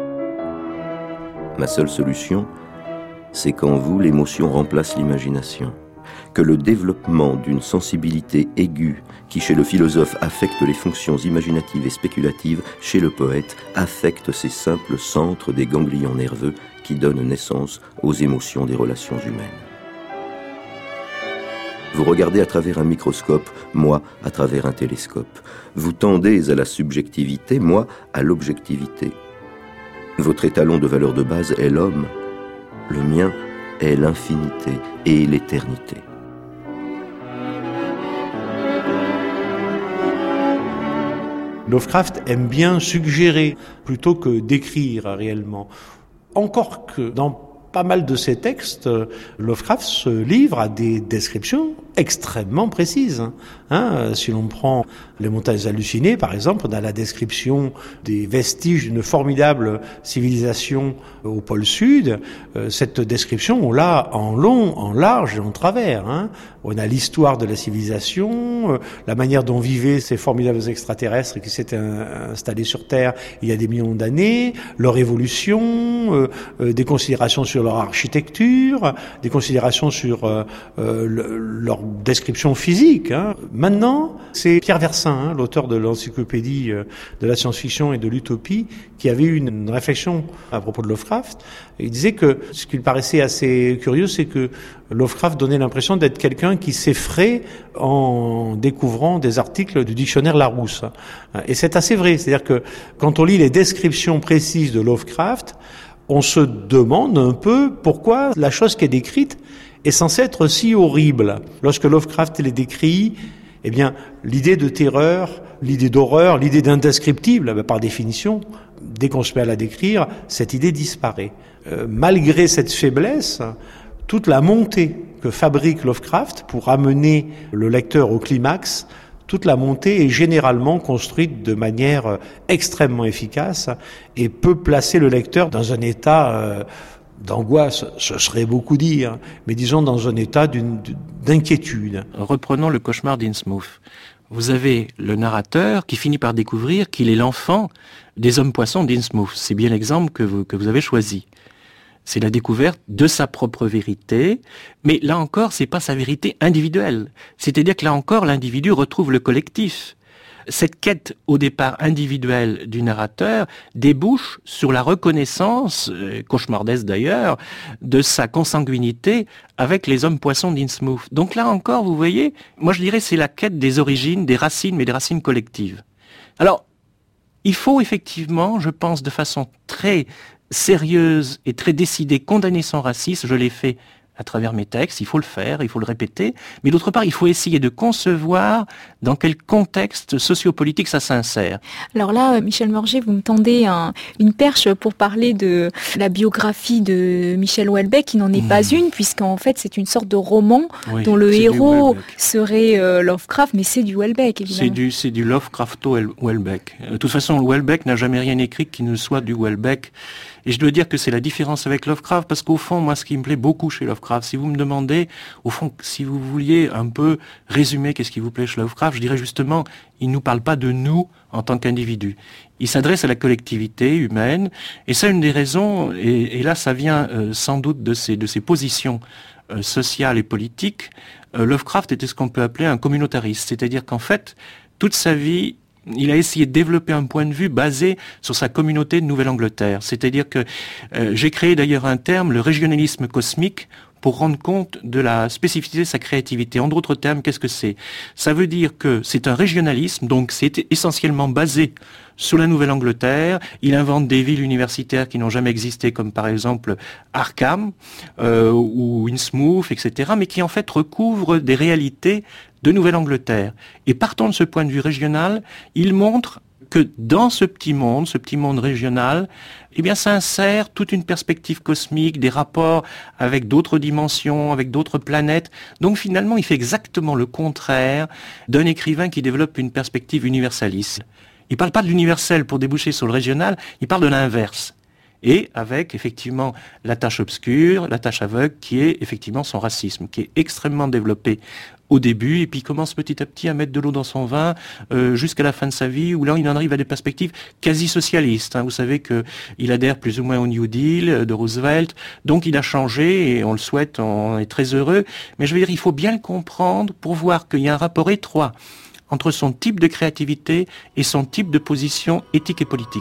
Ma seule solution, c'est qu'en vous, l'émotion remplace l'imagination. Que le développement d'une sensibilité aiguë qui, chez le philosophe, affecte les fonctions imaginatives et spéculatives, chez le poète, affecte ces simples centres des ganglions nerveux qui donnent naissance aux émotions des relations humaines. Vous regardez à travers un microscope, moi à travers un télescope. Vous tendez à la subjectivité, moi à l'objectivité. Votre étalon de valeur de base est l'homme. Le mien est l'infinité et l'éternité. Lovecraft aime bien suggérer plutôt que décrire réellement. Encore que dans pas mal de ses textes, Lovecraft se livre à des descriptions extrêmement précises. Si l'on prend les montagnes hallucinées, par exemple, dans la description des vestiges d'une formidable civilisation au pôle sud, cette description, on l'a en long, en large et en travers. On a l'histoire de la civilisation, la manière dont vivaient ces formidables extraterrestres qui s'étaient installés sur Terre il y a des millions d'années, leur évolution, des considérations sur leur architecture, des considérations sur leur description physique. Maintenant, c'est Pierre Versin, l'auteur de l'encyclopédie de la science-fiction et de l'utopie, qui avait eu une réflexion à propos de Lovecraft. Il disait que ce qui lui paraissait assez curieux, c'est que Lovecraft donnait l'impression d'être quelqu'un qui s'effraie en découvrant des articles du dictionnaire Larousse. Et c'est assez vrai, c'est-à-dire que quand on lit les descriptions précises de Lovecraft, on se demande un peu pourquoi la chose qui est décrite est censée être si horrible. Lorsque Lovecraft les décrit, eh bien, l'idée de terreur, l'idée d'horreur, l'idée d'indescriptible, par définition, dès qu'on se met à la décrire, cette idée disparaît. Malgré cette faiblesse, toute la montée que fabrique Lovecraft pour amener le lecteur au climax, toute la montée est généralement construite de manière extrêmement efficace et peut placer le lecteur dans un état d'angoisse, ce serait beaucoup dire, mais disons dans un état d'inquiétude. Reprenons le cauchemar d'Innsmouth. Vous avez le narrateur qui finit par découvrir qu'il est l'enfant des hommes-poissons d'Innsmouth. C'est bien l'exemple que vous avez choisi. C'est la découverte de sa propre vérité, mais là encore, c'est pas sa vérité individuelle. C'est-à-dire que là encore, l'individu retrouve le collectif. Cette quête, au départ individuelle du narrateur, débouche sur la reconnaissance, cauchemardesque d'ailleurs, de sa consanguinité avec les hommes-poissons d'Innsmouth. Donc là encore, vous voyez, moi je dirais c'est la quête des origines, des racines, mais des racines collectives. Alors, il faut effectivement, je pense, de façon très sérieuse et très décidée, condamner son racisme. Je l'ai fait à travers mes textes, il faut le faire, il faut le répéter, mais d'autre part, il faut essayer de concevoir dans quel contexte sociopolitique ça s'insère. Alors là, Michel Morget, vous me tendez une perche pour parler de la biographie de Michel Houellebecq, qui n'en est pas une, puisqu'en fait, c'est une sorte de roman dont le héros serait Lovecraft, mais c'est du Houellebecq, évidemment. C'est du Lovecrafto-Houellebecq. De toute façon, Houellebecq n'a jamais rien écrit qui ne soit du Houellebecq. Et je dois dire que c'est la différence avec Lovecraft, parce qu'au fond, moi, ce qui me plaît beaucoup chez Lovecraft, si vous me demandez, au fond, si vous vouliez un peu résumer qu'est-ce qui vous plaît chez Lovecraft, je dirais justement, il ne nous parle pas de nous en tant qu'individus. Il s'adresse à la collectivité humaine, et ça, une des raisons, et là, ça vient sans doute de ses positions sociales et politiques. Lovecraft était ce qu'on peut appeler un communautariste, c'est-à-dire qu'en fait, toute sa vie, il a essayé de développer un point de vue basé sur sa communauté de Nouvelle-Angleterre. C'est-à-dire que j'ai créé d'ailleurs un terme, le régionalisme cosmique, pour rendre compte de la spécificité de sa créativité. En d'autres termes, qu'est-ce que c'est ? Ça veut dire que c'est un régionalisme, donc c'est essentiellement basé sur la Nouvelle-Angleterre. Il invente des villes universitaires qui n'ont jamais existé, comme par exemple Arkham ou Innsmouth, etc., mais qui en fait recouvrent des réalités de Nouvelle-Angleterre. Et partant de ce point de vue régional, il montre que dans ce petit monde régional, eh bien, s'insère toute une perspective cosmique, des rapports avec d'autres dimensions, avec d'autres planètes. Donc finalement, il fait exactement le contraire d'un écrivain qui développe une perspective universaliste. Il ne parle pas de l'universel pour déboucher sur le régional, il parle de l'inverse. Et avec effectivement la tâche obscure, la tâche aveugle, qui est effectivement son racisme, qui est extrêmement développé au début, et puis il commence petit à petit à mettre de l'eau dans son vin jusqu'à la fin de sa vie, où là il en arrive à des perspectives quasi socialistes. Vous savez qu'il adhère plus ou moins au New Deal de Roosevelt, donc il a changé, et on le souhaite, on est très heureux. Mais je veux dire, il faut bien le comprendre pour voir qu'il y a un rapport étroit entre son type de créativité et son type de position éthique et politique.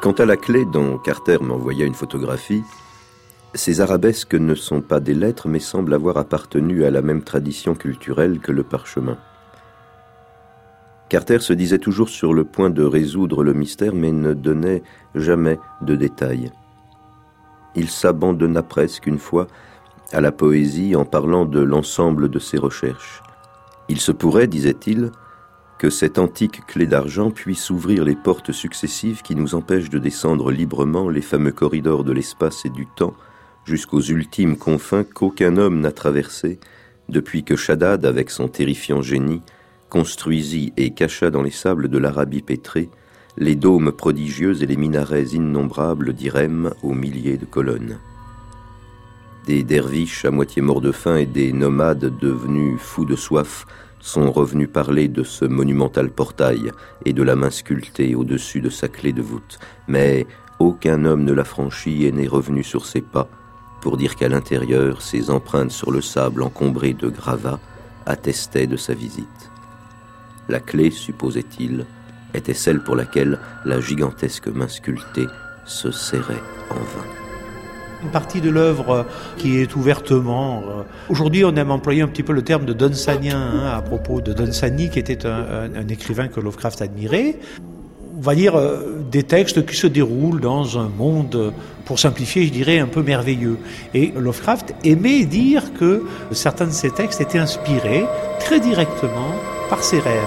Quant à la clé dont Carter m'envoya une photographie, ces arabesques ne sont pas des lettres mais semblent avoir appartenu à la même tradition culturelle que le parchemin. Carter se disait toujours sur le point de résoudre le mystère mais ne donnait jamais de détails. Il s'abandonna presque une fois à la poésie en parlant de l'ensemble de ses recherches. Il se pourrait, disait-il, que cette antique clé d'argent puisse ouvrir les portes successives qui nous empêchent de descendre librement les fameux corridors de l'espace et du temps jusqu'aux ultimes confins qu'aucun homme n'a traversés depuis que Shaddad, avec son terrifiant génie, construisit et cacha dans les sables de l'Arabie pétrée les dômes prodigieux et les minarets innombrables d'Irem aux milliers de colonnes. Des derviches à moitié morts de faim et des nomades devenus fous de soif sont revenus parler de ce monumental portail et de la main sculptée au-dessus de sa clé de voûte. Mais aucun homme ne l'a franchi et n'est revenu sur ses pas pour dire qu'à l'intérieur, ses empreintes sur le sable encombré de gravats attestaient de sa visite. La clé, supposait-il, était celle pour laquelle la gigantesque main sculptée se serrait en vain. Une partie de l'œuvre qui est ouvertement... Aujourd'hui, on aime employer un petit peu le terme de Dunsannien à propos de Dunsany, qui était un écrivain que Lovecraft admirait. On va dire des textes qui se déroulent dans un monde, pour simplifier, je dirais, un peu merveilleux. Et Lovecraft aimait dire que certains de ces textes étaient inspirés très directement par ses rêves.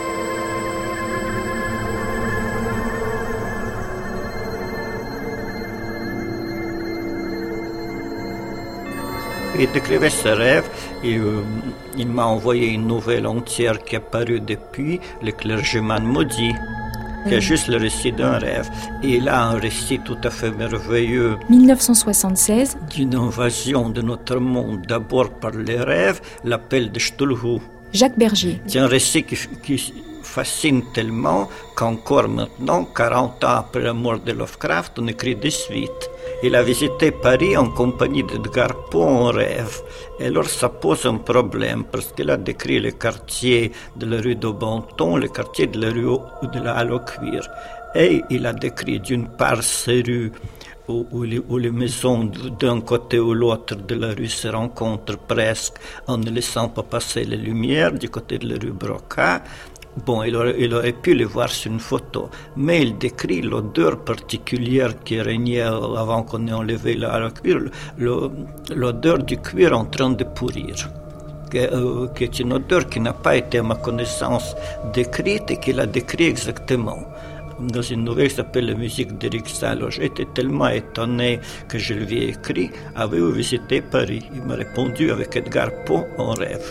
Il décrivait ses rêves et il m'a envoyé une nouvelle entière qui est parue depuis, Le clergyman maudit, qui est juste le récit d'un rêve. Et il a un récit tout à fait merveilleux. 1976. D'une invasion de notre monde, d'abord par les rêves, l'appel de Cthulhu. Jacques Bergier. C'est un récit qui fascine tellement qu'encore maintenant, 40 ans après la mort de Lovecraft, on écrit des suites. Il a visité Paris en compagnie d'Edgar Poe en rêve. Et alors ça pose un problème parce qu'il a décrit les quartiers de la rue d'Aubenton, les quartiers de la rue de la Halle au Cuir. Et il a décrit d'une part ces rues où les maisons d'un côté ou l'autre de la rue se rencontrent presque en ne laissant pas passer les lumières du côté de la rue Broca. Bon, il aurait pu les voir sur une photo, mais il décrit l'odeur particulière qui régnait avant qu'on ait enlevé le cuir, l'odeur du cuir en train de pourrir, qui est une odeur qui n'a pas été, à ma connaissance, décrite et qu'il a décrit exactement dans une nouvelle qui s'appelle La musique d'Éric Salle. J'ai été tellement étonné que je lui ai écrit « Avez-vous visité Paris ?» Il m'a répondu avec Edgar Poe en rêve.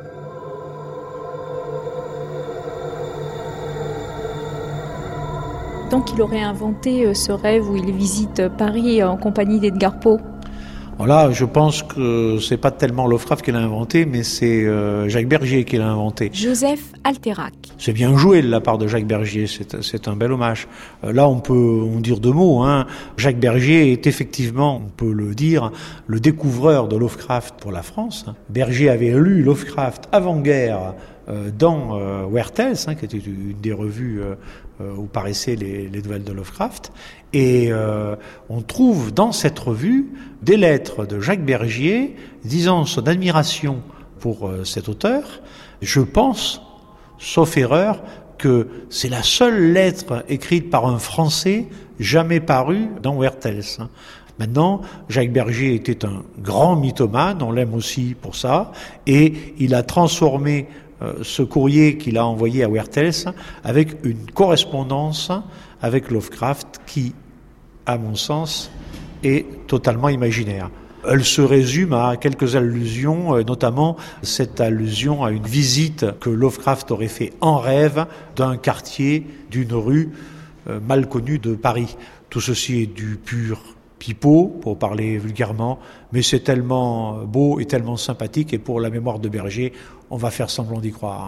Donc il aurait inventé ce rêve où il visite Paris en compagnie d'Edgar Poe. Voilà, je pense que c'est pas tellement Lovecraft qui l'a inventé, mais c'est Jacques Bergier qui l'a inventé. Joseph Alterac. C'est bien joué de la part de Jacques Bergier, c'est un bel hommage. Là, on peut dire deux mots. Jacques Bergier est effectivement, on peut le dire, le découvreur de Lovecraft pour la France. Bergier avait lu Lovecraft avant-guerre dans Weird Tales, qui était une des revues où paraissaient les nouvelles de Lovecraft. Et on trouve dans cette revue des lettres de Jacques Bergier disant son admiration pour cet auteur. Je pense, sauf erreur, que c'est la seule lettre écrite par un Français jamais parue dans Weird Tales. Maintenant, Jacques Bergier était un grand mythomane, on l'aime aussi pour ça, et il a transformé ce courrier qu'il a envoyé à Weird Tales avec une correspondance avec Lovecraft qui, à mon sens, est totalement imaginaire. Elle se résume à quelques allusions, notamment cette allusion à une visite que Lovecraft aurait fait en rêve d'un quartier, d'une rue mal connue de Paris. Tout ceci est du pur pipeau, pour parler vulgairement, mais c'est tellement beau et tellement sympathique, et pour la mémoire de Bergier, on va faire semblant d'y croire.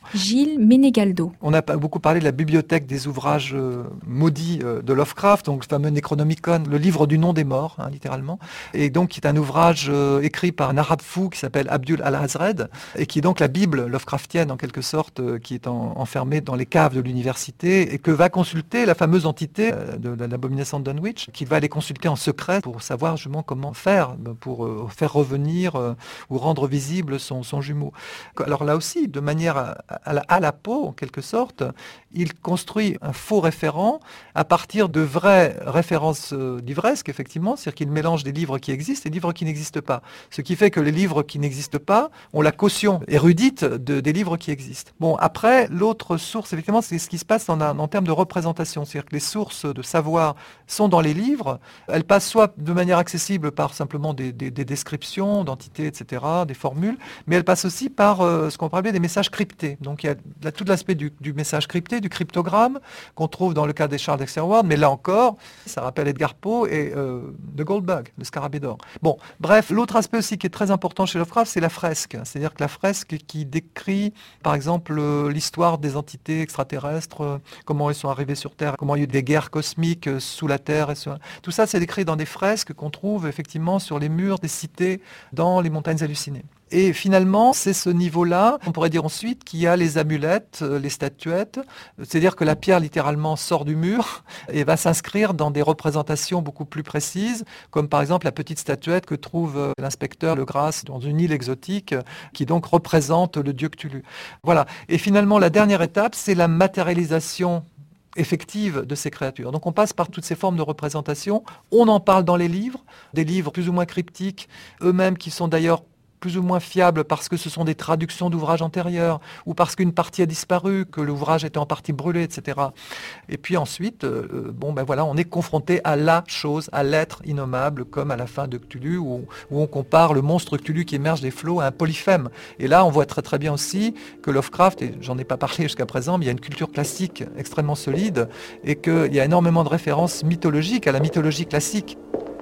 Gilles Menegaldo. On a beaucoup parlé de la bibliothèque des ouvrages maudits de Lovecraft, donc le fameux Necronomicon, le livre du nom des morts, littéralement, et donc qui est un ouvrage écrit par un arabe fou qui s'appelle Abdul al-Hazred, et qui est donc la Bible Lovecraftienne en quelque sorte, qui est enfermée dans les caves de l'université, et que va consulter la fameuse entité de l'abomination de Dunwich, qui va aller consulter en secret pour savoir justement comment faire pour faire revenir ou rendre visible son jumeau. Alors là aussi, de manière à la peau, en quelque sorte, il construit un faux référent à partir de vraies références livresques, effectivement, c'est-à-dire qu'il mélange des livres qui existent et des livres qui n'existent pas. Ce qui fait que les livres qui n'existent pas ont la caution érudite des livres qui existent. Bon, après, l'autre source, effectivement, c'est ce qui se passe en termes de représentation. C'est-à-dire que les sources de savoir sont dans les livres. Elles passent soit de manière accessible par simplement des descriptions d'entités, etc., des formules, mais elles passent aussi par ce qu'on pourrait appeler des messages cryptés. Donc il y a tout l'aspect du message crypté, du cryptogramme, qu'on trouve dans le cas des Charles Dexter Ward, mais là encore, ça rappelle Edgar Poe et The Goldbug, le scarabée d'or. Bon, bref, l'autre aspect aussi qui est très important chez Lovecraft, c'est la fresque. C'est-à-dire que la fresque qui décrit, par exemple, l'histoire des entités extraterrestres, comment ils sont arrivés sur Terre, comment il y a eu des guerres cosmiques sous la Terre. Tout ça, c'est décrit dans des fresques qu'on trouve effectivement sur les murs des cités dans les montagnes hallucinées. Et finalement, c'est ce niveau-là, on pourrait dire ensuite, qu'il y a les amulettes, les statuettes, c'est-à-dire que la pierre littéralement sort du mur et va s'inscrire dans des représentations beaucoup plus précises, comme par exemple la petite statuette que trouve l'inspecteur Legrasse dans une île exotique, qui donc représente le dieu Cthulhu. Voilà. Et finalement, la dernière étape, c'est la matérialisation effective de ces créatures. Donc on passe par toutes ces formes de représentation, on en parle dans les livres, des livres plus ou moins cryptiques, eux-mêmes qui sont d'ailleurs plus ou moins fiables parce que ce sont des traductions d'ouvrages antérieurs ou parce qu'une partie a disparu, que l'ouvrage était en partie brûlé, etc. Et puis ensuite, on est confronté à la chose, à l'être innommable, comme à la fin de Cthulhu, où on compare le monstre Cthulhu qui émerge des flots à un polyphème. Et là, on voit très très bien aussi que Lovecraft, et j'en ai pas parlé jusqu'à présent, mais il y a une culture classique extrêmement solide et qu'il y a énormément de références mythologiques à la mythologie classique.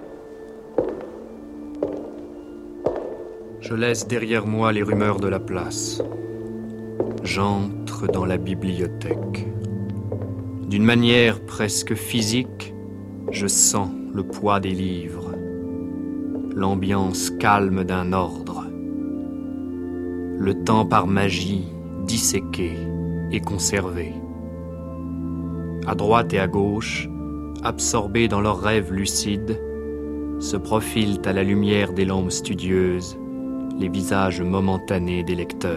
Je laisse derrière moi les rumeurs de la place. J'entre dans la bibliothèque. D'une manière presque physique, je sens le poids des livres, l'ambiance calme d'un ordre, le temps par magie disséqué et conservé. À droite et à gauche, absorbés dans leurs rêves lucides, se profilent à la lumière des lampes studieuses les visages momentanés des lecteurs.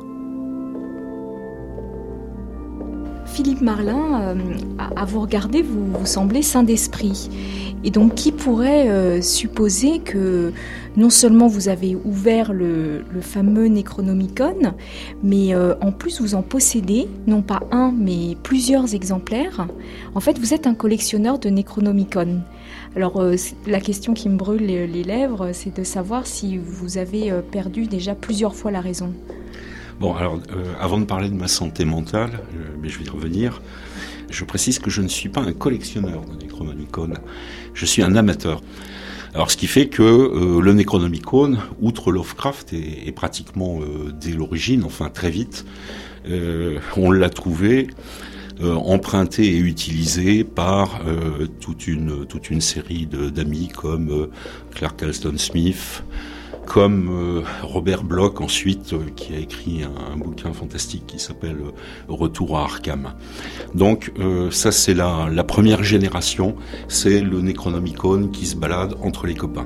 Philippe Marlin, à vous regarder, vous semblez saint d'esprit. Et donc, qui pourrait supposer que non seulement vous avez ouvert le fameux Necronomicon, mais en plus vous en possédez, non pas un, mais plusieurs exemplaires. En fait, vous êtes un collectionneur de Necronomicon. Alors, la question qui me brûle les lèvres, c'est de savoir si vous avez perdu déjà plusieurs fois la raison. Bon, alors, avant de parler de ma santé mentale, mais je vais y revenir, je précise que je ne suis pas un collectionneur de Necronomicon, je suis un amateur. Alors, ce qui fait que le Necronomicon, outre Lovecraft, est pratiquement dès l'origine, enfin très vite, on l'a trouvé emprunté et utilisé par toute une série d'amis comme Clark Alston Smith, comme Robert Bloch ensuite, qui a écrit un bouquin fantastique qui s'appelle Retour à Arkham. Donc ça c'est la première génération, c'est le Necronomicon qui se balade entre les copains.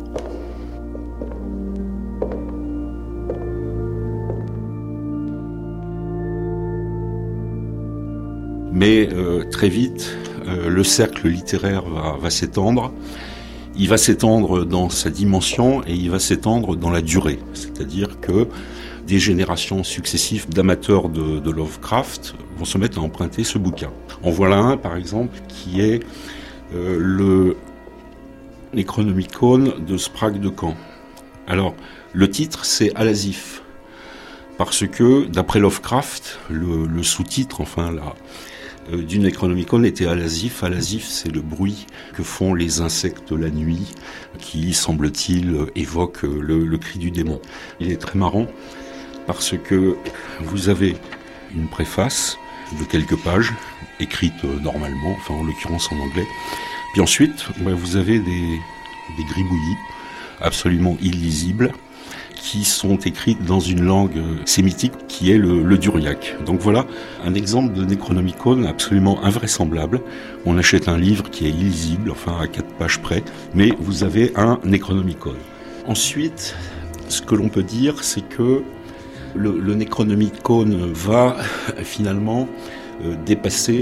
Mais très vite, le cercle littéraire va s'étendre. Il va s'étendre dans sa dimension et il va s'étendre dans la durée. C'est-à-dire que des générations successives d'amateurs de Lovecraft vont se mettre à emprunter ce bouquin. En voilà un, par exemple, qui est le Necronomicon de Sprague de Camp. Alors, le titre, c'est Alasif. Parce que, d'après Lovecraft, le sous-titre, du Necronomicon était Alasif. Alasif, c'est le bruit que font les insectes la nuit, qui, semble-t-il, évoque le cri du démon. Il est très marrant, parce que vous avez une préface de quelques pages, écrite normalement, enfin en l'occurrence en anglais. Puis ensuite, vous avez des gribouillis absolument illisibles qui sont écrites dans une langue sémitique qui est le duriaque. Donc voilà un exemple de Necronomicon absolument invraisemblable. On achète un livre qui est illisible, enfin à 4 pages près, mais vous avez un Necronomicon. Ensuite, ce que l'on peut dire, c'est que le Necronomicon va finalement dépasser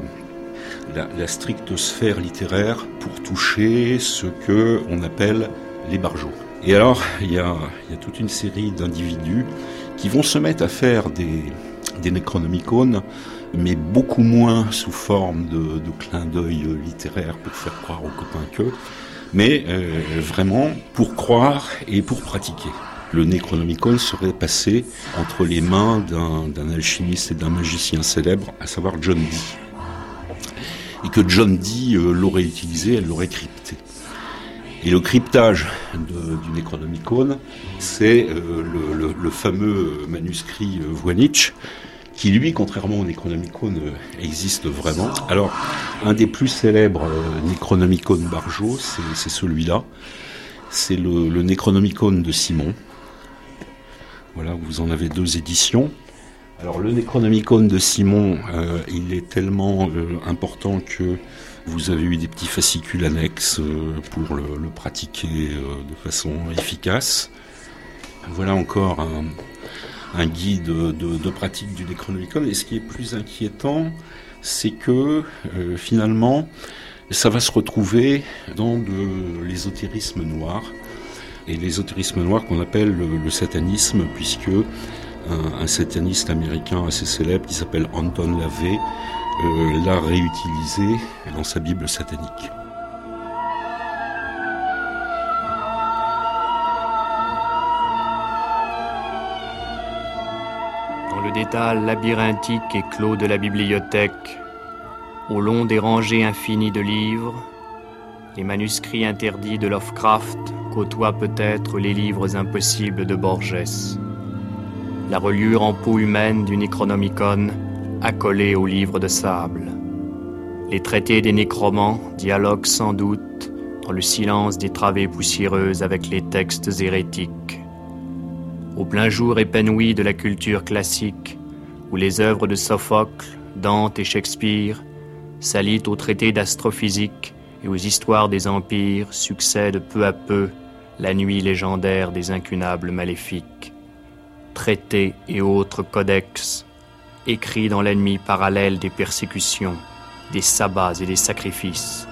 la stricte sphère littéraire pour toucher ce que on appelle les barjots. Et alors, il y a toute une série d'individus qui vont se mettre à faire des Necronomicon, mais beaucoup moins sous forme de clin d'œil littéraire pour faire croire aux copains qu'eux, mais vraiment pour croire et pour pratiquer. Le Necronomicon serait passé entre les mains d'un alchimiste et d'un magicien célèbre, à savoir John Dee. Et que John Dee l'aurait utilisé, elle l'aurait crypté. Et le cryptage du Necronomicon, c'est le fameux manuscrit Voynich, qui lui, contrairement au Necronomicon, existe vraiment. Alors, un des plus célèbres Necronomicon barjots, c'est celui-là. C'est le Necronomicon de Simon. Voilà, vous en avez 2 éditions. Alors, le Necronomicon de Simon, il est tellement important que vous avez eu des petits fascicules annexes pour le pratiquer de façon efficace. Voilà encore un guide de pratique du Necronomicon. Et ce qui est plus inquiétant, c'est que finalement, ça va se retrouver dans de l'ésotérisme noir. Et l'ésotérisme noir qu'on appelle le satanisme, puisque un sataniste américain assez célèbre qui s'appelle Anton LaVey l'a réutilisé dans sa Bible satanique. Dans le dédale labyrinthique et clos de la bibliothèque, au long des rangées infinies de livres, les manuscrits interdits de Lovecraft côtoient peut-être les livres impossibles de Borges. La reliure en peau humaine du Necronomicon accolée au livre de sable. Les traités des nécromants dialoguent sans doute dans le silence des travées poussiéreuses avec les textes hérétiques. Au plein jour épanoui de la culture classique, où les œuvres de Sophocle, Dante et Shakespeare s'allient aux traités d'astrophysique et aux histoires des empires, succède peu à peu la nuit légendaire des incunables maléfiques. Traités et autres codex, écrits dans la nuit parallèle des persécutions, des sabbats et des sacrifices.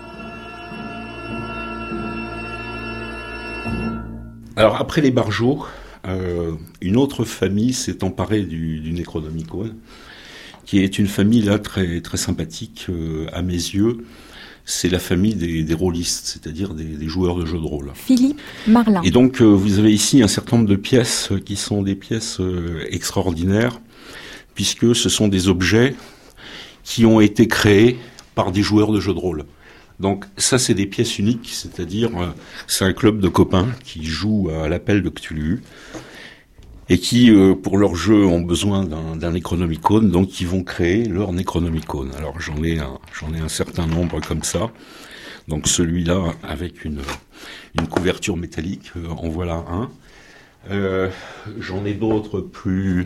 Alors après les barjots, une autre famille s'est emparée du Necronomicon, qui est une famille là très très sympathique à mes yeux. C'est la famille des rôlistes, c'est-à-dire des joueurs de jeux de rôle. Philippe Marlin. Et donc vous avez ici un certain nombre de pièces qui sont des pièces extraordinaires, puisque ce sont des objets qui ont été créés par des joueurs de jeux de rôle. Donc ça, c'est des pièces uniques, c'est-à-dire c'est un club de copains qui jouent à l'appel de Cthulhu et qui, pour leur jeu, ont besoin d'un Necronomicon, donc ils vont créer leur Necronomicon. Alors j'en ai un certain nombre comme ça. Donc celui-là avec une couverture métallique, en voilà un. J'en ai d'autres plus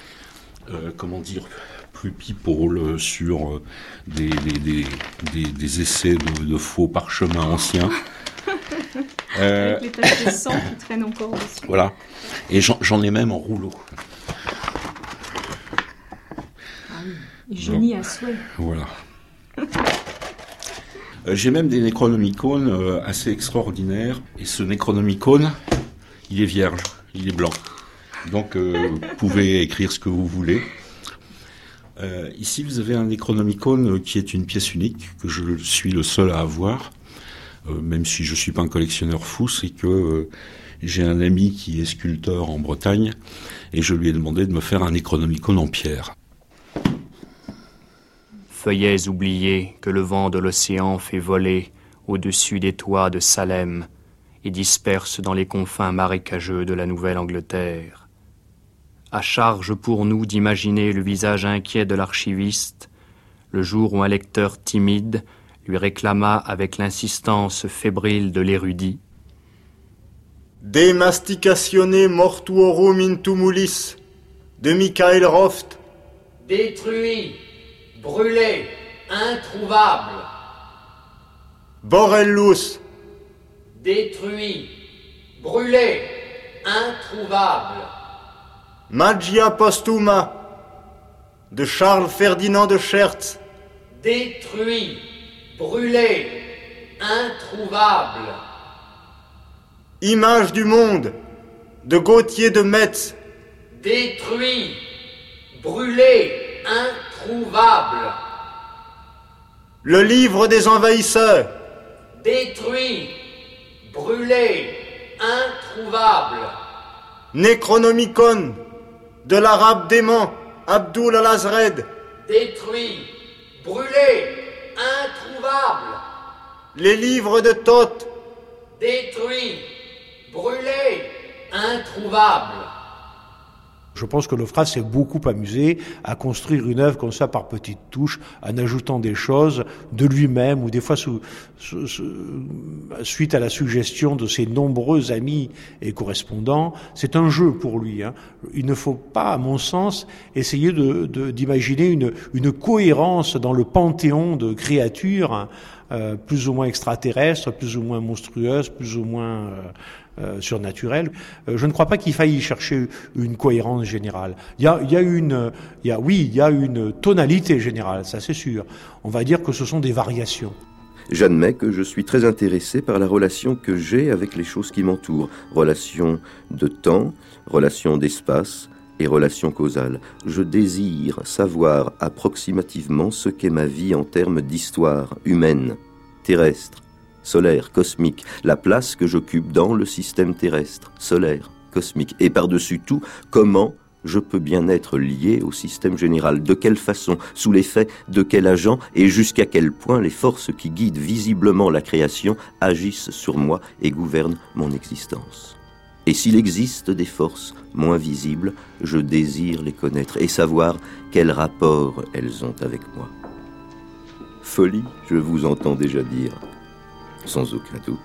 plus people sur des essais de faux parchemins anciens. Avec les taches de sang qui traînent encore dessus. Voilà. Et j'en ai même en rouleau. Ah oui, génie à souhait. Voilà. J'ai même des Necronomicon assez extraordinaires. Et ce Necronomicon, il est vierge, il est blanc. Donc vous pouvez écrire ce que vous voulez. Ici, vous avez un Necronomicon qui est une pièce unique, que je suis le seul à avoir. Même si je suis pas un collectionneur fou, c'est que j'ai un ami qui est sculpteur en Bretagne et je lui ai demandé de me faire un Necronomicon en pierre. Feuillets oubliés que le vent de l'océan fait voler au-dessus des toits de Salem et disperse dans les confins marécageux de la Nouvelle-Angleterre. À charge pour nous d'imaginer le visage inquiet de l'archiviste, le jour où un lecteur timide lui réclama avec l'insistance fébrile de l'érudit. De masticatione mortuorum in tumulis, de Michael Roft. Détruit, brûlé, introuvable. Borellus. Détruit, brûlé, introuvable. Magia postuma, de Charles Ferdinand de Schertz. Détruit, brûlé, introuvable. Image du monde, de Gauthier de Metz. Détruit, brûlé, introuvable. Le livre des envahisseurs. Détruit, brûlé, introuvable. Necronomicon, de l'arabe dément, Abdul al-Azred. Détruit, brûlé, introuvable. Les livres de Thoth. Détruit, brûlé, introuvable. Je pense que Lovecraft s'est beaucoup amusé à construire une œuvre comme ça par petites touches, en ajoutant des choses de lui-même ou des fois suite à la suggestion de ses nombreux amis et correspondants. C'est un jeu pour lui. Il ne faut pas, à mon sens, essayer d'imaginer une cohérence dans le panthéon de créatures plus ou moins extraterrestres, plus ou moins monstrueuses, plus ou moins surnaturelles. Je ne crois pas qu'il faille y chercher une cohérence générale. Il y a une tonalité générale, ça c'est sûr. On va dire que ce sont des variations. J'admets que je suis très intéressé par la relation que j'ai avec les choses qui m'entourent. Relation de temps, relation d'espace et relation causale. Je désire savoir approximativement ce qu'est ma vie en termes d'histoire humaine, terrestre, solaire, cosmique, la place que j'occupe dans le système terrestre, solaire, cosmique, et par-dessus tout, comment je peux bien être lié au système général, de quelle façon, sous l'effet de quel agent, et jusqu'à quel point les forces qui guident visiblement la création agissent sur moi et gouvernent mon existence. Et s'il existe des forces moins visibles, je désire les connaître et savoir quel rapport elles ont avec moi. Folie, je vous entends déjà dire. Sans aucun doute.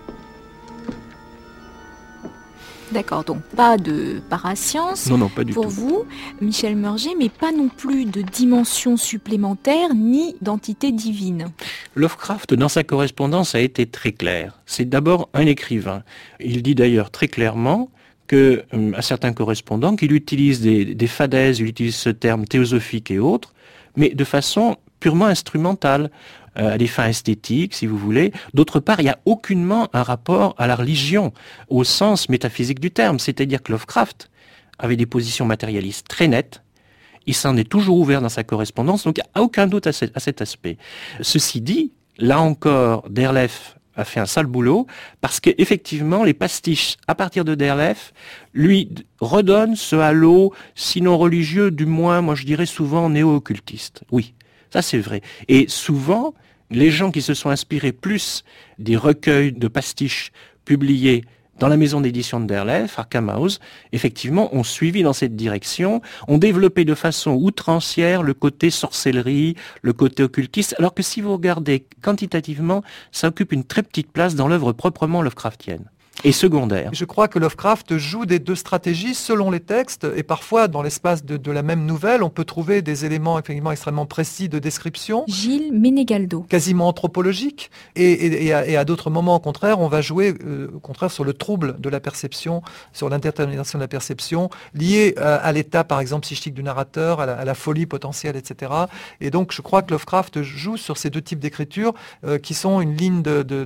D'accord, donc pas de parascience non, pas du pour tout. Vous, Michel Meurger, mais pas non plus de dimension supplémentaire ni d'entité divine. Lovecraft, dans sa correspondance, a été très clair. C'est d'abord un écrivain. Il dit d'ailleurs très clairement que, à certains correspondants, qu'il utilise des fadaises, il utilise ce terme théosophique et autres, mais de façon purement instrumentale. À des fins esthétiques, si vous voulez. D'autre part, il n'y a aucunement un rapport à la religion, au sens métaphysique du terme. C'est-à-dire que Lovecraft avait des positions matérialistes très nettes. Il s'en est toujours ouvert dans sa correspondance, donc il n'y a aucun doute à cet aspect. Ceci dit, là encore, Derleth a fait un sale boulot, parce qu'effectivement, les pastiches, à partir de Derleth, lui redonnent ce halo, sinon religieux, du moins, moi je dirais souvent néo-occultiste. Oui. Ça, c'est vrai. Et souvent, les gens qui se sont inspirés plus des recueils de pastiches publiés dans la maison d'édition de Derleth, Arkham House, effectivement, ont suivi dans cette direction, ont développé de façon outrancière le côté sorcellerie, le côté occultiste, alors que si vous regardez quantitativement, ça occupe une très petite place dans l'œuvre proprement Lovecraftienne. Et secondaire. Je crois que Lovecraft joue des deux stratégies selon les textes, et parfois dans l'espace de la même nouvelle, on peut trouver des éléments effectivement extrêmement précis de description. Gilles Ménégaldo. Quasiment anthropologique, et à d'autres moments au contraire, on va jouer au contraire sur le trouble de la perception, sur l'interprétation de la perception, liée à l'état par exemple psychique du narrateur, à la folie potentielle, etc. Et donc je crois que Lovecraft joue sur ces deux types d'écriture qui sont une ligne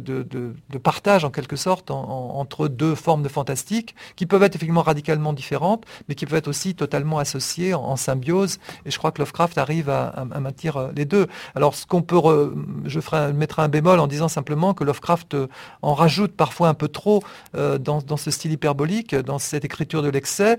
de partage en quelque sorte entre deux formes de fantastique qui peuvent être effectivement radicalement différentes, mais qui peuvent être aussi totalement associées en symbiose. Et je crois que Lovecraft arrive à maintenir les deux. Alors, ce qu'on peut, mettrai un bémol en disant simplement que Lovecraft en rajoute parfois un peu trop dans ce style hyperbolique, dans cette écriture de l'excès.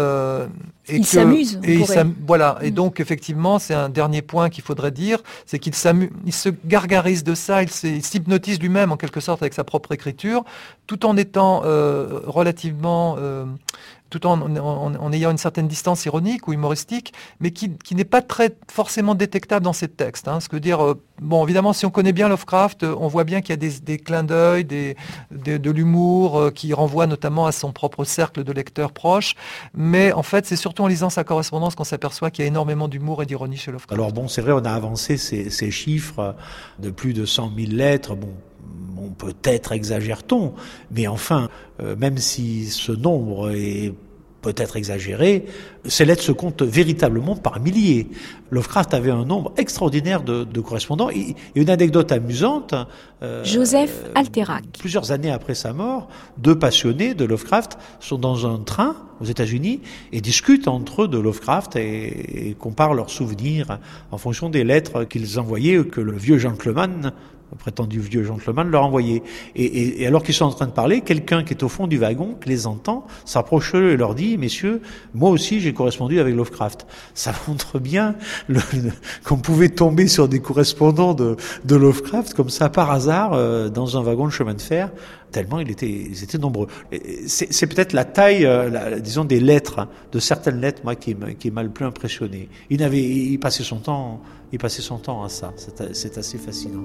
Il s'amuse. Voilà. Et donc, effectivement, c'est un dernier point qu'il faudrait dire, c'est qu'il se gargarise de ça, il s'hypnotise lui-même en quelque sorte avec sa propre écriture, tout en étant étant relativement... tout en ayant une certaine distance ironique ou humoristique, mais qui n'est pas très forcément détectable dans ses textes. Ce que dire, bon, évidemment, si on connaît bien Lovecraft, on voit bien qu'il y a des clins d'œil, de l'humour qui renvoie notamment à son propre cercle de lecteurs proches. Mais en fait, c'est surtout en lisant sa correspondance qu'on s'aperçoit qu'il y a énormément d'humour et d'ironie chez Lovecraft. Alors bon, c'est vrai, on a avancé ces chiffres de plus de 100 000 lettres. Bon, peut-être exagère-t-on, mais enfin, même si ce nombre est peut-être exagéré, ces lettres se comptent véritablement par milliers. Lovecraft avait un nombre extraordinaire de correspondants. Et une anecdote amusante... Joseph Alterac. Plusieurs années après sa mort, 2 passionnés de Lovecraft sont dans un train aux États-Unis et discutent entre eux de Lovecraft et comparent leurs souvenirs en fonction des lettres qu'ils envoyaient, que le vieux gentleman... le prétendu vieux gentleman leur envoyait. Et alors qu'ils sont en train de parler, quelqu'un qui est au fond du wagon, qui les entend, s'approche d'eux et leur dit « Messieurs, moi aussi j'ai correspondu avec Lovecraft ». Ça montre bien qu'on pouvait tomber sur des correspondants de Lovecraft comme ça par hasard dans un wagon de chemin de fer, tellement ils étaient nombreux. C'est peut-être la taille, disons, des lettres, de certaines lettres, moi, qui m'a le plus impressionné. Il passait son temps à ça. C'est assez fascinant.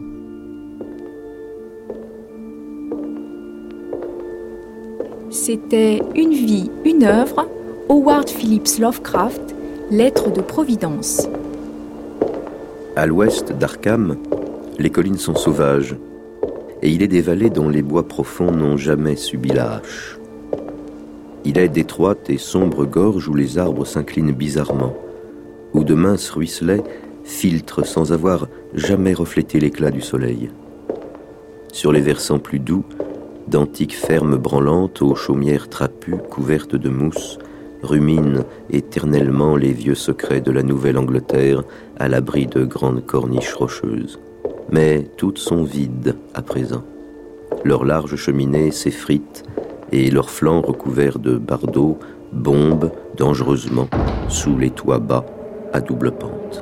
C'était Une vie, une œuvre, Howard Phillips Lovecraft, Lettres de Providence. À l'ouest d'Arkham, les collines sont sauvages, et il est des vallées dont les bois profonds n'ont jamais subi la hache. Il est d'étroites et sombres gorges où les arbres s'inclinent bizarrement, où de minces ruisselets filtrent sans avoir jamais reflété l'éclat du soleil. Sur les versants plus doux, d'antiques fermes branlantes aux chaumières trapues couvertes de mousse ruminent éternellement les vieux secrets de la Nouvelle-Angleterre à l'abri de grandes corniches rocheuses. Mais toutes sont vides à présent. Leurs larges cheminées s'effritent et leurs flancs recouverts de bardeaux bombent dangereusement sous les toits bas à double pente.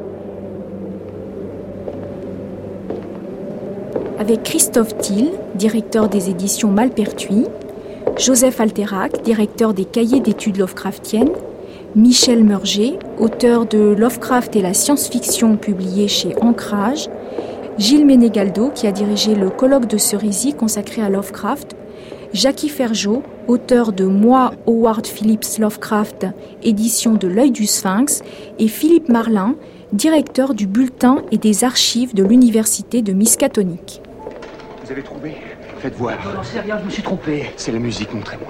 Avec Christophe Thiel, directeur des éditions Malpertuis, Joseph Alterac, directeur des cahiers d'études Lovecraftiennes, Michel Meurger, auteur de Lovecraft et la science-fiction publié chez Ancrage, Gilles Menegaldo, qui a dirigé le colloque de Cerisy consacré à Lovecraft, Jackie Ferjot, auteur de Moi, Howard Phillips Lovecraft, édition de L'Œil du Sphinx, et Philippe Marlin, directeur du bulletin et des archives de l'université de Miskatonic. Vous avez trouvé? Faites voir. Je n'en sais rien, je me suis trompé. C'est la musique, montrez-moi.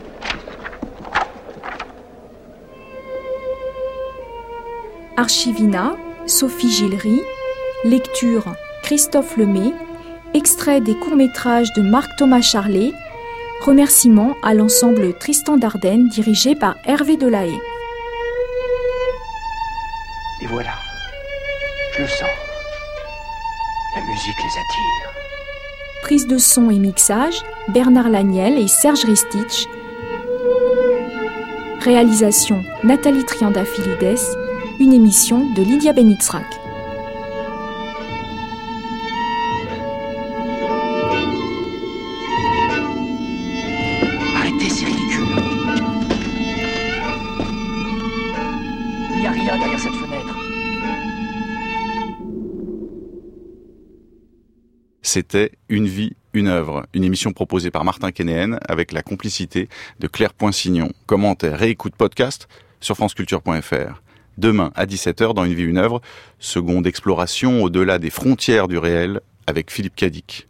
Archivina, Sophie Gillery, lecture Christophe Lemay, extrait des courts-métrages de Marc-Thomas Charlet, remerciements à l'ensemble Tristan d'Ardennes dirigé par Hervé Delahaye. Et voilà, je le sens. La musique les attire. Prise de son et mixage, Bernard Laniel et Serge Ristich. Réalisation, Nathalie Triandafilides. Une émission de Lydia Benitzrak. Arrêtez, c'est ridicule. Il n'y a rien derrière cette fenêtre. C'était Une vie, une œuvre, une émission proposée par Martin Kénéen avec la complicité de Claire Poinsignon. Commentaires et écoute podcast sur franceculture.fr. Demain à 17h dans Une vie, une œuvre, seconde exploration au-delà des frontières du réel avec Philippe Cadic.